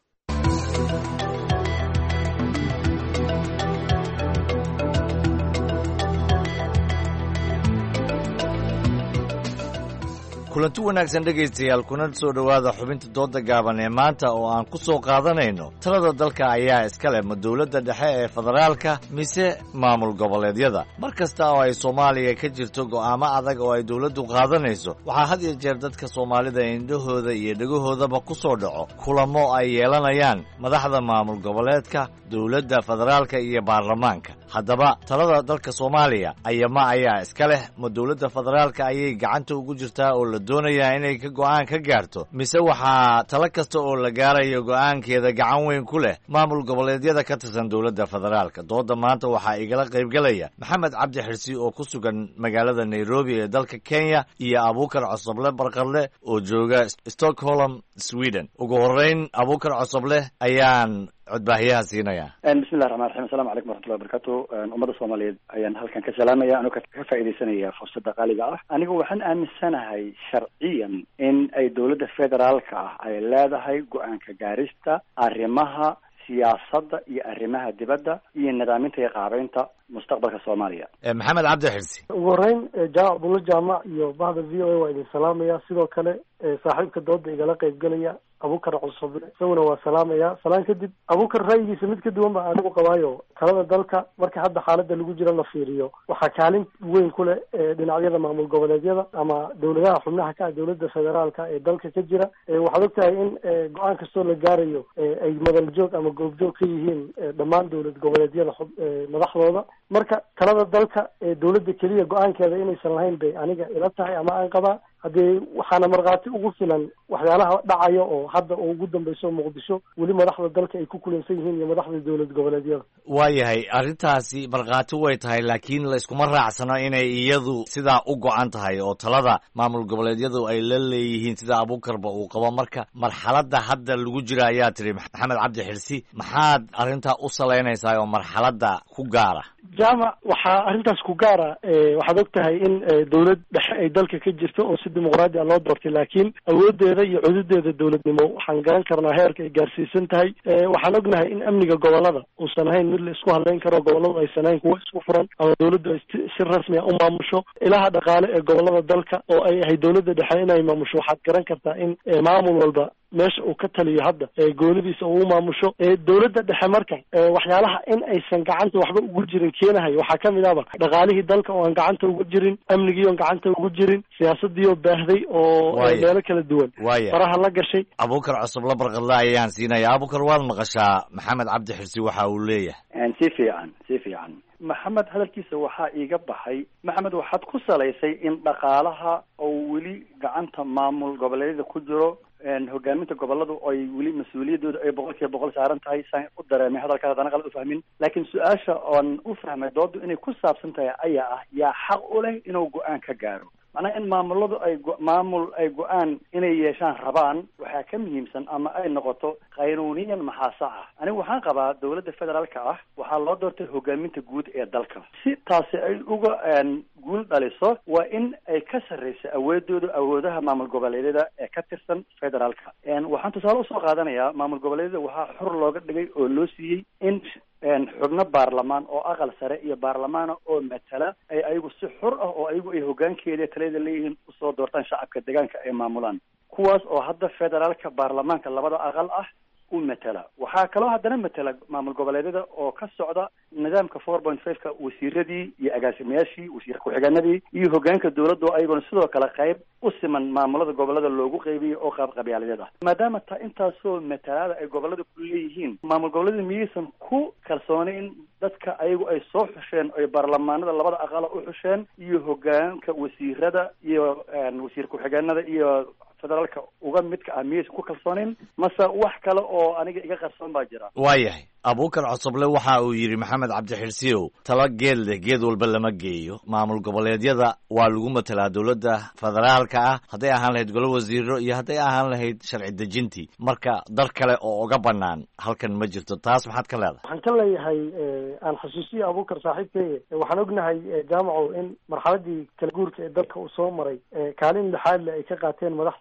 kulanti wanaagsan dhegaystayaal kuna soo dhowaada xubinta dooda gaaban ee maanta oo aan ku soo qaadanayno talada dalka ayaa iska leh ma dowladda dhexe ee federaalka mise maamul goboleedyada mar kasta oo ay soomaaliya ka jirto go'aamo adag oo ay dowladdu qaadanayso waxaa had iyo jeer dadka soomaalida indhahooda iyo dhegahoodaba ku soo dhaco kulamo ay yeelanayaan madaxda maamul goboleedka dowladda federaalka iyo baarlamaanka haddaba talada dalka soomaaliya ayama ayaa iska leh ma dowladda federaalka ayay gacanta ugu jirtaa oo la doonayaa inay go'aan ka gaarto mise waxaa talo kasta oo la gaarayo go'aankeeda gacan weyn ku leh maamul goboleedyada ka tirsan dowladda federaalka dooda maanta waxaa igala qaybgelaya maxamed cabdi xirsi oo ku sugan magaalada nairobi ee dalka kenya iyo abuukar cosoble barqadle oo jooga stockholm sweden ugu horreyn abuukar cosoble ayaan codbaahiyaha siinaya. bismillahi raxmaan raxiim asalamu calaykum waraxmatullahi wabarakatu ummadda soomaaliyeed ayaan halkan ka salaamaya anoo ka faa'iidaysanaya fursadda qaaliga ah anigu waxaan aaminsanahay sharciyan in ay dowladda federaalka ah ay leedahay go-aanka gaarista arrimaha siyaasadda iyo arrimaha dibadda iyo nidaaminta iyo qaabeynta mustaqbalka soomaaliya. maxamed cabdi xirsi ugu horreyn jaamac bulo jaamac iyo bahda v o a waa idin salaamaya sidoo kale saaxiibka dooda igala qaybgelaya abuukar cosoble isaguna waa salaamaya salaan kadib abuukar ra'yigiisa mid ka duwan ba anigu qabaayo talada dalka marka hadda xaalada lagu jiro la fiiriyo waxaa kaalin weyn ku leh dhinacyada maamul goboleedyada ama dowladaha xubnaha ka ah dowladda federaalka ee dalka ka jira waxaad ogtahay in go-aan kastoo la gaarayo ay madal joog ama goobjoog ka yihiin dhammaan dowlad goboleedyada madaxdooda marka talada dalka dowladda keliya go-aankeeda inaysan lahayn bay aniga ila tahay ama aan qabaa haddee waxaana markhaati ugu filan waxyaalaha dhacayo oo hadda oo ugu dambayso muqdisho weli madaxda dalka ay ku kulansan yihiin iyo madaxda dowlad goboleedyada waayahay arrintaasi markhaati way tahay laakiin layskuma raacsano inay iyadu sidaa u go-an tahay oo talada maamul goboleedyadu ay la leeyihiin sida abuukarba uu qabo marka marxaladda hadda lagu jira ayaa tiri maxamed cabdi xirsi maxaad arrintaa u salaynaysaa oo marxaladda ku gaara jaamac waxaa arrintaas ku gaara waxaad og tahay in dowlad dhexe ay dalka ka jirto oo si dimuqraadi a loo doortay laakiin awoodeeda iyo cududeeda dowladnimo waxaan garan karnaa heerka ay gaarsiisan tahay waxaan ognahay in amniga gobolada uusan ahayn mid la isku hadlayn karo goboladu aysan ahayn kuwa isku furan ama dowladdu ay si rasmiya u maamusho ilaha dhaqaale ee gobolada dalka oo ay ahay dowladda dhexe inay maamusho waxaad garan kartaa in maamul walba meesha uu ka taliyo hadda goonidiisa uu maamusho dowladda dhexe marka waxyaalaha in aysan gacanta waxba ugu jirin keenahay waxaa kamid ahba dhaqaalihii dalka oo aan gacanta ugu jirin amnigii oon gacanta ugu jirin siyaasadii oo baahday oo meelo kala duwan faraha la gashay. abuukar cosoble barqadle ayaan siinaya abuukar waad maqashaa maxamed cabdi xirsi waxa uu leeyahay si fiican maxamed hadalkiisa waxaa iiga baxay maxamed waxaad ku salaysay in dhaqaalaha oo weli gacanta maamul goboleedyada ku jiro hogaaminta goboladu ay weli mas-uuliyadooda ay 100% saaran tahay saan u dareemay hadalkaas haddana qalad u fahmin laakiin su-aasha oon u fahmay doodu inay ku saabsan tahay ayaa ah yaa xaq u leh inuu go-aan ka gaaro macnaha in maamuladu maamul ay go-aan inay yeeshaan rabaan waxaa ka muhiimsan ama ay noqoto qaynuuniyan maxaa sax ah anigu waxaan qabaa dowladda federaalka ah waxaa loo doortay hogaaminta guud ee dalka si taasi ay uga guul dhaliso waa in ay ka sarreyso awoodaha maamul goboleedyada ee ka tirsan federaalka waxaan tusaale usoo qaadanayaa maamul goboleedyada waxaa xur looga dhigay oo loo siiyey in xubno baarlamaan oo aqal sare iyo baarlamaana oo matala ay ayagu si xur ah oo ayagu ay hogaankeeda talada leeyihiin usoo doortaan shacabka deegaanka ay maamulaan kuwaas oo hadda federaalka baarlamaanka labada aqal ah u matala waxaa kaloo haddana matala maamul goboleedyada oo ka socda nidaamka 4.5ka wasiiradii iyo agaasimayaashii wasiir ku-xigeenadii iyo hogaanka dowladda oo ayaguna sidoo kale qayb u siman maamulada gobolada loogu qaybiyey oo qaab qabyaaladeed ah maadaama taa intaasoo matalaada ay gobolada ku leeyihiin maamul goboleeda miyaysan ku kalsoonayn dadka ayagu ay soo xusheen ay baarlamaanada labada aqala u xusheen iyo hogaanka wasiirada iyo wasiir ku-xigeenada iyo federaalka uga midka ah miyaysan ku kalsoonayn mase wax kale oo aniga iga qarsoon baa jira. waayahay abuukar cosoble waxa uu yidhi maxamed cabdi xirsiyow talo geed leh geed walba lama geeyo maamul goboleedyada waa lagu matalaa dowladda federaalka ah hadday ahaan lahayd golo wasiiro iyo hadday ahaan lahayd sharci dejintii marka dar kale oo uga banaan halkan ma jirto taas maxaad ka leedahay? waxaan ka leeyahay aan xasuusiya abuukar saaxiibkey waxaan ognahay jaamaco in marxaladii kala guurka ee dalka uu soo maray kaalin lixaad le ay ka qaateen madaxda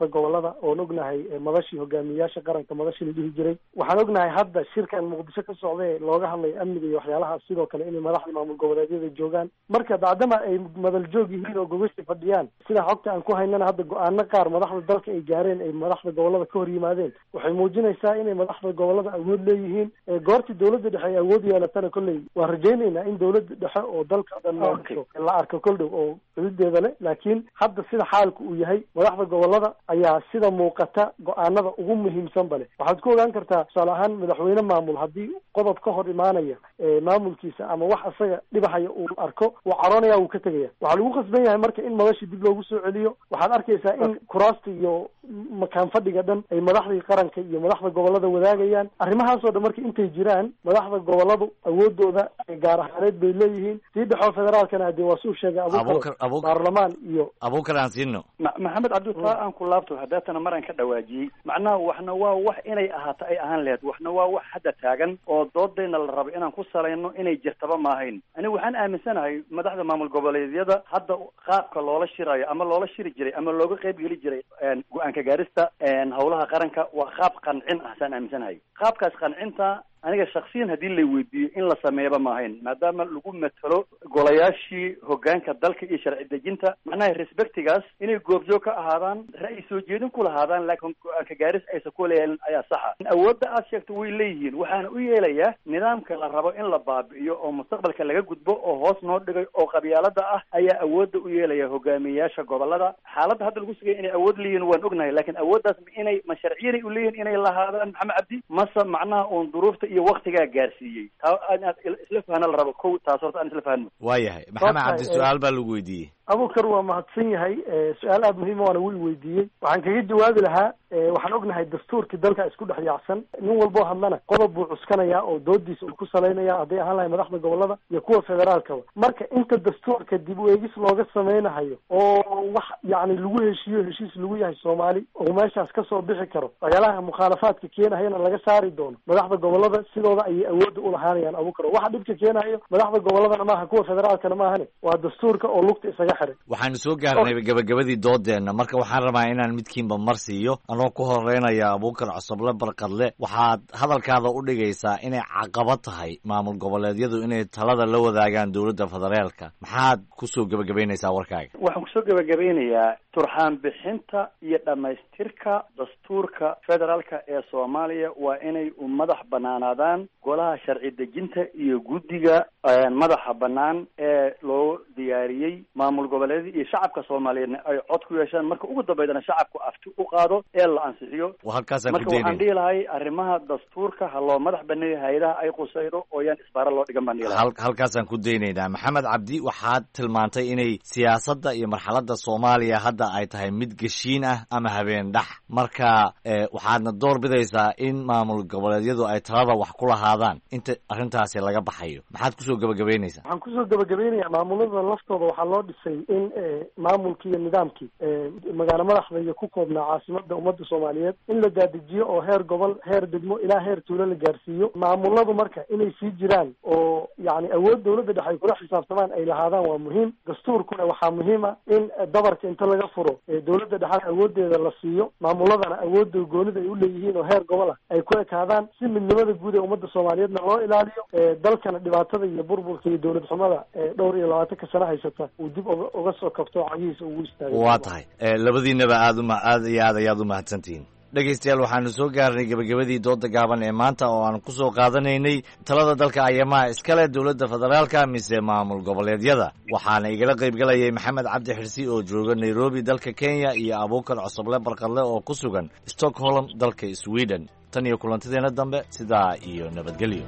gobolada oon ognahay madashii hogaamiyayaasha qaranka madashii la dhihi jiray. waxaan ognahay hadda shirkan muqdisho ka socda looga hadlayo amniga iyo waxyaalahaas sidoo kale inay madaxda maamul goboleedyada joogaan. marka bacdama ay madal joog yihiin oo gogasha fadhiyaan, sida xogta aan ku haynana hadda go-aano qaar madaxda dalka ay gaareen ay madaxda gobolada ka hor yimaadeen, waxay muujinaysaa inay madaxda gobolada awood leeyihiin. goortii dowladda dhexe ay awood yeelatana kolley waan rajaynaynaa in dowladda dhexe oo dalka dhan la arko kol dhow oo xuduudeeda leh. laakiin hadda sida xaalku uu yahay, madaxda gobolada ayaa sida muuqata go-aanada ugu muhiimsanba leh. waxaad ku ogaan kartaa tusaale ahaan madaxweyne maamul haddii qodob ka hor imaanaya maamulkiisa ama wax isaga dhibahaya uu arko, wuu caroonaya, wuu ka tegaya. waxaa lagu khasban yahay marka in madashii dib loogu soo celiyo. waxaad arkaysaa in kuraasta iyo makaan fadhiga dhan ay madaxdii qaranka iyo madaxda gobolada wadaagayaan. arrimahaasoo dhan marka intay jiraan, madaxda goboladu awoodooda gaar ahaaneed bay leeyihiin. sii dhexoo federaalkana hadee waa suu sheegay baarlamaan iyo abuukar aan siino maxamed cabditaa aan ku laabto hadeetana mar aan ka dhawaajiyey. macnaha waxna waa wax inay ahaato ay ahaan laheyd, waxna waa wax hadda taagan oo doodayna la rabo inaan ku salayno inay jirtaba maahayn. aniga waxaan aaminsanahay madaxda maamul goboleedyada hadda qaabka loola shirayo ama loola shiri jiray ama looga qayb geli jiray go-aanka gaarista howlaha qaranka waa qaab qancin ah saan aaminsanahay. qaabkaas qancinta aniga shaksiyan haddii la weydiiyo in la sameeyaba maahayn, maadaama lagu matalo golayaashii hogaanka dalka iyo sharci dejinta. macnaha respectigaas inay goobjoog ka ahaadaan, ra'yi soo jeedin ku lahaadaan, laakiin go-aanka gaaris aysan ku leeyahin ayaa saxa. awoodda aad sheegto way leeyihiin, waxaana u yeelayaa nidaamka la rabo in la baabi'iyo oo mustaqbalka laga gudbo oo hoos noo dhigay oo qabyaalada ah ayaa awoodda u yeelaya hogaamiyayaasha gobolada. xaaladda hadda lagu sugay inay awood leeyihin waan ognahay, laakiin awooddaas ma sharciyanay u leeyihin inay lahaadaan maxamed cabdi, mase macnaha uun duruufta iyo waktigaa gaarsiiyey. isla fahna la rabo ko taas horta aan isla fahno. waayahay maxamed cabdi, su-aal baa lagu weydiiyey. abuukar waa mahadsan yahay, su-aal aada muhiima waana wuu weydiiyey. waxaan kaga jawaabi lahaa, waxaan ognahay dastuurkii dalka isku dhex yaacsan. nin walboo hadlana qodob buu cuskanayaa oo doodiisa uu ku salaynaya, hadday ahaan lahay madaxda gobolada iyo kuwa federaalkaba. marka inta dastuurka dib u eegis looga samaynahayo oo wax yacni lagu heshiiyo, heshiis lagu yahay soomaali oo meeshaas kasoo bixi karo, waxyaalaha mukhaalafaadka keenahayana laga saari doono, madaxda gobolada sidooda ayay awoodda ulahaanayaan abuukar. waxa dhibka keenahayo madaxda goboladana maaha, kuwa federaalkana maahane, waa dastuurka oo lugta isaga waxaanu soo gaarnay gabagabadii doodeenna, marka waxaan rabaa inaan midkiinba mar siiyo anoo ku horeynaya abuukar cosoble barkadle. waxaad hadalkaada u dhigaysaa inay caqabad tahay maamul goboleedyadu inay talada la wadaagaan dowladda federaalka. maxaad kusoo gebagabaynaysaa warkaaga? waxaan kusoo gebagabeynayaa turxaan bixinta iyo dhamaystirka dastuurka federaalka ee soomaaliya waa inay u madax banaanaadaan golaha sharci dejinta iyo guddiga madaxa banaan ee loo diyaariyey maamul goboleed iyo shacabka Soomaaliyeedna ay cod ku yeeshaan. marka ugu dambeydana shacabku afti u qaado ee la ansixiyo. marka waxaan dhihi lahay arrimaha dastuurka ha loo madax baneeyo, hay'adaha ay qusaydo oo yaan isbaara loo dhigan baan dhihi lahay. halkaasaan ku daynaynaa. maxamed cabdi, waxaad tilmaantay inay siyaasadda iyo marxaladda Soomaaliya hadda ay tahay mid geshiin ah ama habeen dhax. marka waxaadna door bidaysaa in maamul goboleedyadu ay talada wax ku lahaadaan inta arrintaasi laga baxayo. maxaad kusoo gebagabaynaysaa? waxaan kusoo gebagabaynayaa maamulada laftooda waxaa loo dhisay in maamulkii iyo nidaamkii magaalo madaxda iyo ku koobnaa caasimada ummadda Soomaaliyeed in la daadijiyo oo heer gobol, heer degmo ilaa heer tuulo la gaarsiiyo. maamuladu marka inay sii jiraan oo yacni awood dowladda dhexe ay kula xisaabtamaan ay lahaadaan waa muhiim. dastuurkuna waxaa muhiima in dabarka inta laga furo dowladda dhexe awoodeeda la siiyo, maamuladana awoodda goonida ay u leeyihiin oo heer gobol ah ay ku ekaadaan si midnimada guud ee ummadda Soomaaliyeedna loo ilaaliyo, dalkana dhibaatada iyo burburka iyo dowlad xumada dhowr iyo 20 sano haysata uu dib uga soo kabto cagihiisa ugu istaago. waa tahay labadiinaba aad iyo aad ayaad u mahadsantihiin. dhegaystayaal, waxaanu soo gaarnay gebagabadii dooda gaaban ee maanta oo aan kusoo qaadanaynay talada dalka ayamaha iskale dowladda federaalka mise maamul goboleedyada. waxaana igala qaybgalayay maxamed cabdi xirsi oo jooga Nairobi dalka Kenya iyo abuukar cosoble barkadle oo ku sugan Stockholm dalka Sweden. tan iyo kulantadeena dambe, sidaa iyo nabadgelyo.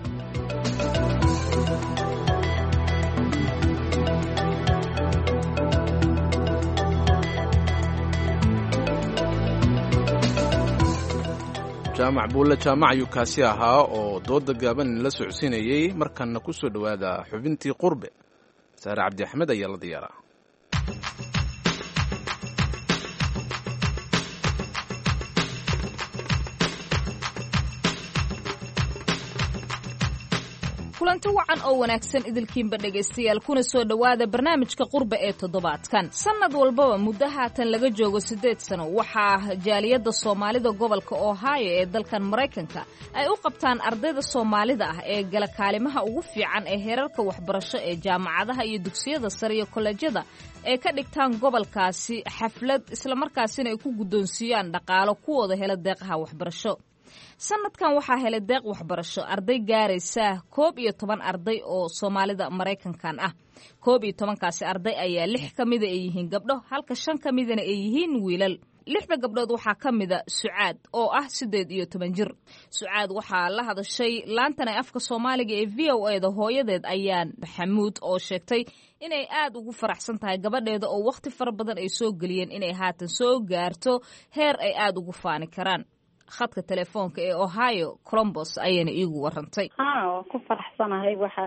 jaamac buulle jaamac ayuu kaasi ahaa oo dooda gaaban la socodsiinayey. markanna ku soo dhowaada xubintii qurbe. saare cabdi axmed ayaa la diyaaraa. kulanti wacan oo wanaagsan idilkiinba dhegaystayaal kuna soo dhowaada barnaamijka qurba ee toddobaadkan sannad walbaba muddo haatan laga joogo 8 sano waxaa jaaliyadda soomaalida gobolka ohio ee dalkan maraykanka ay u qabtaan ardayda soomaalida ah ee gala kaalimaha ugu fiican ee heerarka waxbarasho ee jaamacadaha iyo dugsiyada sare iyo kollejyada ay ka dhigtaan gobolkaasi xaflad islamarkaasina ay ku guddoonsiiyaan dhaqaalo kuwooda hela deeqaha waxbarasho sanadkan waxaa helay deeq waxbarasho arday gaaraysa 11 arday oo soomaalida maraykankan ah 11kaasi arday ayaa 6 ka mida ay yihiin gabdho halka 5 ka midana ay yihiin wiilal 6 gabdhood waxaa ka mida Sucaad oo ah 18 jir Sucaad waxaa la hadashay laantana afka Soomaaliga ee VOA da hooyadeed ayaan Maxamuud oo sheegtay inay aad ugu faraxsan tahay gabadheeda oo waqti fara badan ay soo galiyeen inay haatan soo gaarto heer ay aad ugu faani karaan khadka telefoonka ee Ohio Columbus ayana iigu warantay waa ku faraxsanahay waxa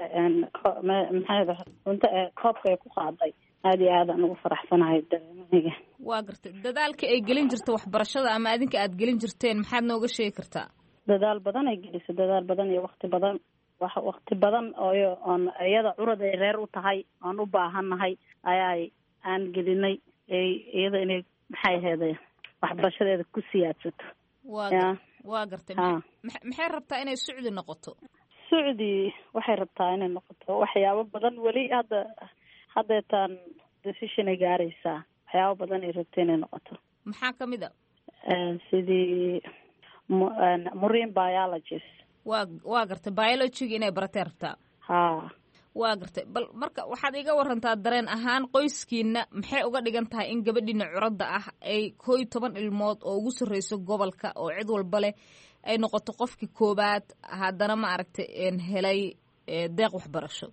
koobka ay ku qaaday aad iyo aad aan ugu faraxsanahay dareemahayga waa gartay dadaalka ay gelin jirta waxbarashada ama adinka aad gelin jirteen maxaad nooga sheegi kartaa dadaal badan ay gelisay dadaal badan iyo waqti badan oo on iyada curad ay reer u tahay aan u baahannahay aan gelinay iyada inay maxay ahayd waxbarashadeeda ku siyaadsato waa gartay maxay rabtaa inay Saudi noqoto Saudi waxay rabtaa inay noqoto waxyaabo badan wali hadda tan decision ay gaaraysaa waxyaabo badan ay rabtaa inay noqoto maxaa kamid ah sidii marine biologist waa gartay biology inay baratay rabtaa waa gartay bal marka waxaad iga warantaa dareen ahaan qoyskiina maxay uga dhigan tahay in gabadhiina curadda ah ay 11 ilmood oo ugu sarreyso gobolka oo cid walba leh ay noqoto qofkii koobaad haddana ma aragtay helay deeq waxbarasho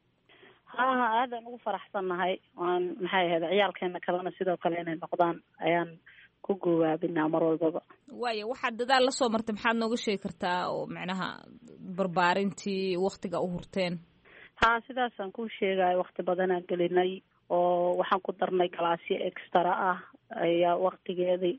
aadan ugu faraxsannahay maxay ahayd ciyaalkeena kalena sidoo kale inay noqdaan ayaan ku gowaabinaa mar walbaba waayo waxaad dadaal la soo martay maxaad nooga sheegi kartaa oo macnaha barbaarintii waqtiga u hurteen sidaasaan kuu sheegaya waqti badanaan gelinay oo waxaan ku darnay galaasyo extra ah ayaa waqtigeedii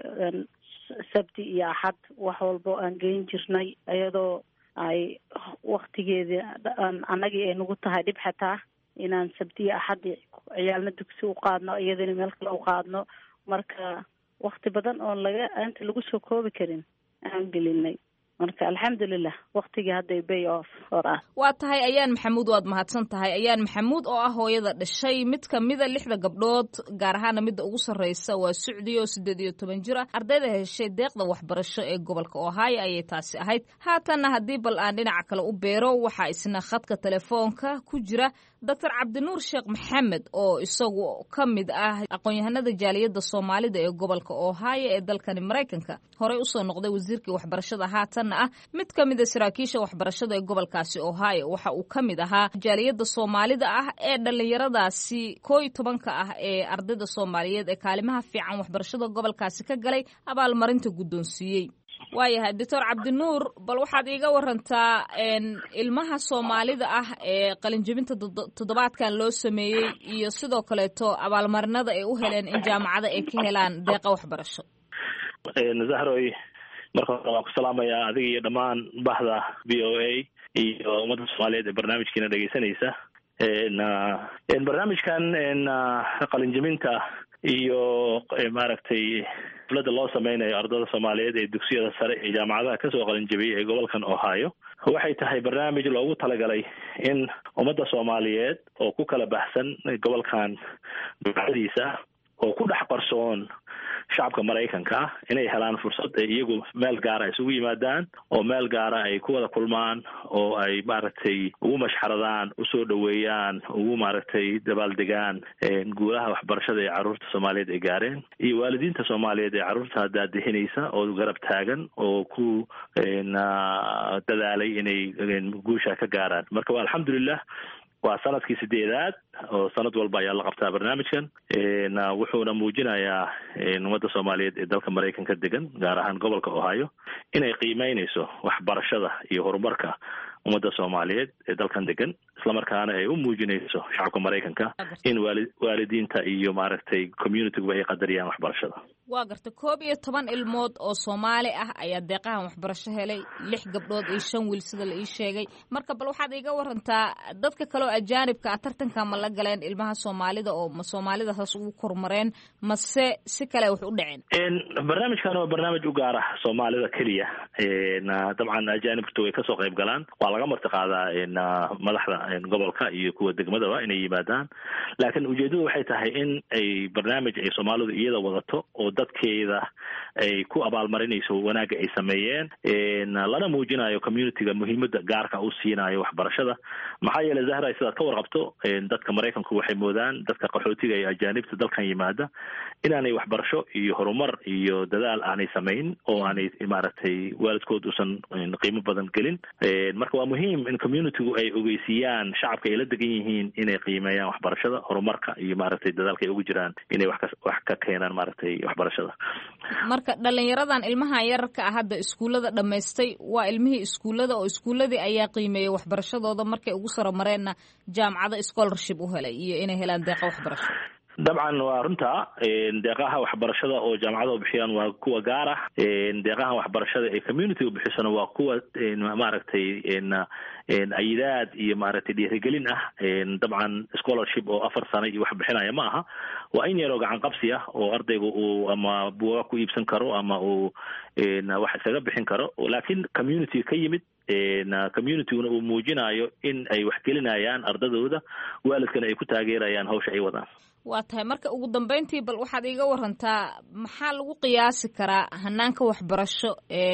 sabti iyo axad wax walbo aan geyn jirnay iyadoo ay waqtigeedii annagii ay nagu tahay dhib xataa inaan sabti iyo axad ciyaalna dugsi u qaadno iyadana meel kale u qaadno marka waqti badan oon inta lagu soo koobi karin aan gelinay marka alxamdulilah waqtigii hadday bay off hor ah waa tahay ayaan maxamuud waad mahadsan tahay ayaan maxamuud oo ah hooyada dhashay mid ka mida 6 gabdhood gaar ahaana midda ugu sarreysa waa Saudi oo 18 jir ah ardayda heshay deeqda waxbarasho ee gobolka Ohio ayay taasi ahayd haatanna haddii bal aan dhinaca kale u beero waxaa isna khadka telefoonka ku jira Dr. Cabdinuur Sheekh Maxamed oo isagu ka mid ah aqoon-yahanada jaaliyadda Soomaalida ee gobolka Ohio ee dalkani Mareykanka horey u soo noqday wasiirkii waxbarashada haatanna ah mid ka mid ah saraakiisha waxbarashada ee gobolkaasi Ohio waxa uu ka mid ahaa jaaliyadda Soomaalida ah ee dhalinyaradaasi 11ka ah ee ardayda Soomaaliyeed ee kaalimaha fiican waxbarashada gobolkaasi ka galay abaalmarinta guddoonsiiyey waayahay Dr. Cabdinuur bal waxaad iiga warantaa ilmaha Soomaalida ah ee qalinjebinta toddobaadkan loo sameeyey iyo sidoo kaleeto abaalmarinada ay u heleen in jaamacada ay ka helaan deeqa waxbarasho Zahroy marka hore waan ku salaamayaa adiga iyo dhammaan bahda VOA iyo ummadda Soomaaliyeed ee barnaamijkiina dhegeysanaysa barnaamijkan qalinjebinta iyo maaragtay xafladda loo sameynayo ardayda Soomaaliyeed ee dugsiyada sare ee jaamacadaha kasoo qalinjebiyay ee gobolkan Ohio waxay tahay barnaamij loogu talagalay in ummadda Soomaaliyeed oo ku kala baxsan gobolkan ducadiisa oo ku dhex qarsoon shacabka Mareykanka inay helaan fursad ay iyagu meel gaara isugu yimaadaan oo meel gaara ay ku wada kulmaan oo ay maaragtay ugu mashxaradaan u soo dhaweeyaan ugu maaragtay dabaaldegaan guulaha waxbarashada ee carruurta Soomaaliyeed ay gaareen iyo waalidiinta Soomaaliyeed ee carruurta daadihinaysa oo garab taagan oo ku dadaalay inay guusha ka gaaraan marka alxamdulillah waa sanadkii 8aad oo sanad walba ayaa la qabtaa barnaamijkan wuxuuna muujinayaa ummadda Soomaaliyeed ee dalka Mareykanka degan gaar ahaan gobolka Ohio inay qiimeynayso waxbarashada iyo horumarka ummadda Soomaaliyeed ee dalkan degan islamarkaana ay u muujinayso shacabka maraykanka in waalidiinta iyo maaragtay communitiguba ay qadariyaan waxbarashada. waa garta 11 ilmood oo Soomaali ah ayaa deeqahan waxbarasho helay 6 gabdhood iyo 5 wiil sida la ii sheegay. marka bal waxaad iga warantaa dadka kale oo ajaanibka ah tartanka ma la galeen ilmaha Soomaalida oo ma Soomaalida hoos ugu kormareen mase si kale wax u dhaceen? barnaamijkan waa barnaamij u gaar ah Soomaalida kaliya dabcan ajaanibtu way ka soo qayb galaan waa laga martiqaadaa madaxda gobolka iyo kuwa degmadaba inay yimaadaan laakiin ujeedadu waxay tahay in ay barnaamij ay Soomaalidu iyada wadato oo dadkeeda ay ku abaalmarinayso wanaagga ay sameeyeen lana muujinayo communityga muhiimadda gaarka u siinayo waxbarashada. maxaa yeelay Zahra sidaad ka warqabto dadka Maraykanku waxay moodaan dadka qaxootiga iyo ajaanibta dalkan yimaada inaanay waxbarasho iyo horumar iyo dadaal aanay samayn oo aanay maaragtay waalidkood usan qiimo badan gelin. marka waa muhiim in communitygu ay ogeysiiyaan shacabka ay la degan yihiin inay qiimeeyaan waxbarashada horumarka iyo maaragtay dadaalka ay ugu jiraan inay wax ka keenaan maaragtay waxbarashada. marka dhalinyaradan ilmaha yararka ah hadda iskuulada dhamaystay waa ilmihii iskuulada oo iskuuladii ayaa qiimeeyay waxbarashadooda markay ugu saro mareenna jaamacada scholarship u helay iyo inay helaan deeqa waxbarasho. dabcan waa runta deeqaha waxbarashada oo jaamacadaha bixiyaan waa kuwa gaar ah deeqaha waxbarashada ee community bixisana waa kuwa maaragtay ayidaad iyo maaragtay dhiirigelin ah dabcan scholarship oo 4 sano iyo wax bixinaya ma aha waa in yaroo gacan qabsi ah oo ardaygu uu ama buuga ku iibsan karo ama uu wax isaga bixin karo laakiin community ka yimid communityguna uu muujinayo in ay wax gelinayaan ardadooda waalidkana ay ku taageerayaan hawsha ay wadaan. waa tahay marka ugu dambeyntii bal waxaad iga warantaa maxaa lagu qiyaasi karaa hanaanka waxbarasho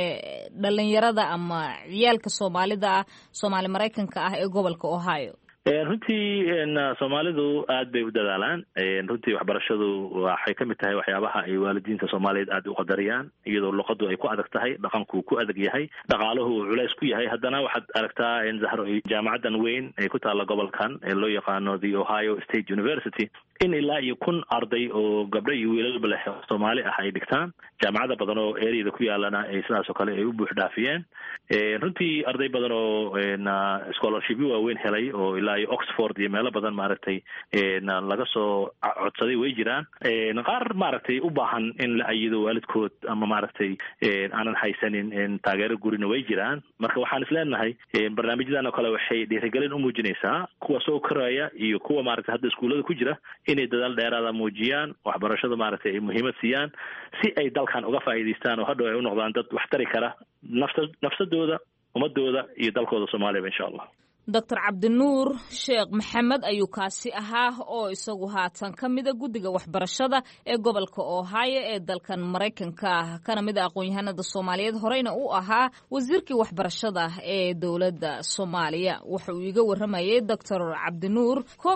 ee dhalinyarada ama ciyaalka Soomaalida ah Soomaali Maraykanka ah ee gobolka Ohio? runtii Soomaalidu aad bay u dadaalaan runtii waxbarashadu waxay ka mid tahay waxyaabaha ay waalidiinta Soomaaliyeed aad u qadariyaan iyadoo luqadu ay ku adag tahay dhaqanku ku adag yahay dhaqaaluhu culays ku yahay haddana waxaad aragtaa in Zahro jaamacadan weyn ay ku taala gobolkan ee loo yaqaano the Ohio State University in ilaa iyo 1,000 arday oo gabdho iyo wiilalba leh Soomaali ah ay dhigtaan jaamacada badan oo area ku yaalana ay sidaas oo kale ay u buux dhaafiyeen runtii arday badan oo scholarship waaweyn helay oo ilaa Oxford iyo meelo badan maaragtay laga soo codsaday way jiraan qaar maaragtay u baahan in la ayido waalidkood ama maaragtay aanan haysanin taageero gurina way jiraan marka waxaan isleenahay barnaamijyadan oo kale waxay dhiirigelin u muujinaysaa kuwa soo koraya iyo kuwa maaragtay hadda iskuulada ku jira inay dadaal dheeraada muujiyaan waxbarashada maaragtay ay muhiimad siiyaan si ay dalkan uga faa'iidaystaan oo hadhow ay u noqdaan dad wax tari kara nafsadooda ummadooda iyo dalkooda Soomaaliya insha Allah. Dr. Cabdinuur Sheekh Maxamed ayuu kaasi ahaa oo isagu haatan ka mida guddiga waxbarashada ee gobolka Ohio ee dalkan Maraykanka kana mid aqoon-yahanada Soomaaliyeed horeyna uu ahaa wasiirkii waxbarashada ee dowladda Soomaaliya wuxuu iga waramayay Dr. Cabdinuur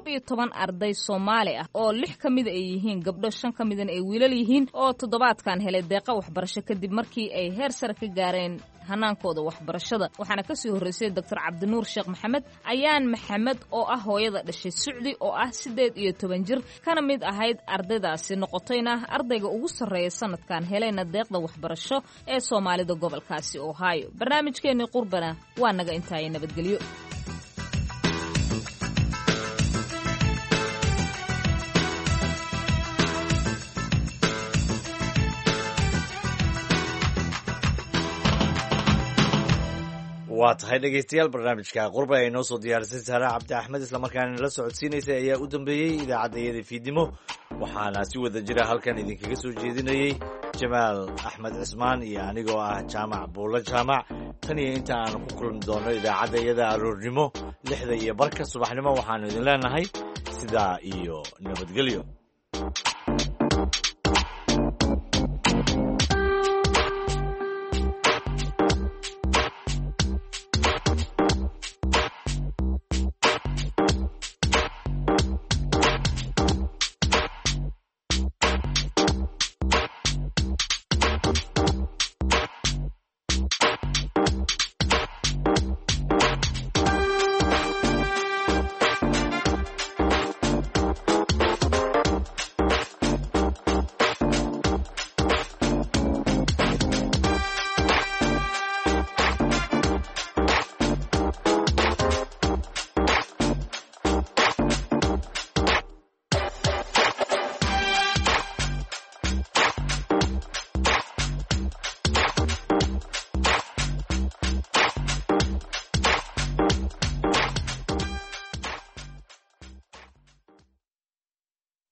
11 arday Soomaali ah oo 6 kamid ay yihiin gabdho 5 kamidna ay wiilal yihiin oo toddobaadkan helay deeqa waxbarasho kadib markii ay heer sare ka gaareen hanaankooda waxbarashada waxaana ka soo horeysay Dr. Cabdinuur Sheekh Maxamed ayaan Maxamed oo ah hooyada dhashay Sucdi oo ah 18 jir kana mid ahayd ardaydaasi noqotayna ardayga ugu sareeya sanadkan helayna deeqda waxbarasho ee Soomaalida gobolkaasi Ohio. barnaamijkeeni qurbana waa naga intaay nabadgelyo. waa tahay dhegaystayaal barnaamijka qurba ay noo soo diyaarisay Sahra Cabdi Axmed isla markaana la socodsiinaysay ayaa u dambeeyay idaacadayada fiidnimo waxaana si wada jira halkan idinkaga soo jeedinayay Jamaal Axmed Cismaan iyo anigoo ah Jaamac Buulo Jaamac tan iyo inta aan ku kulmi doono idaacadayada aroornimo 6:00 subaxnimo waxaanu idin leenahay sidaa iyo nabadgelyo.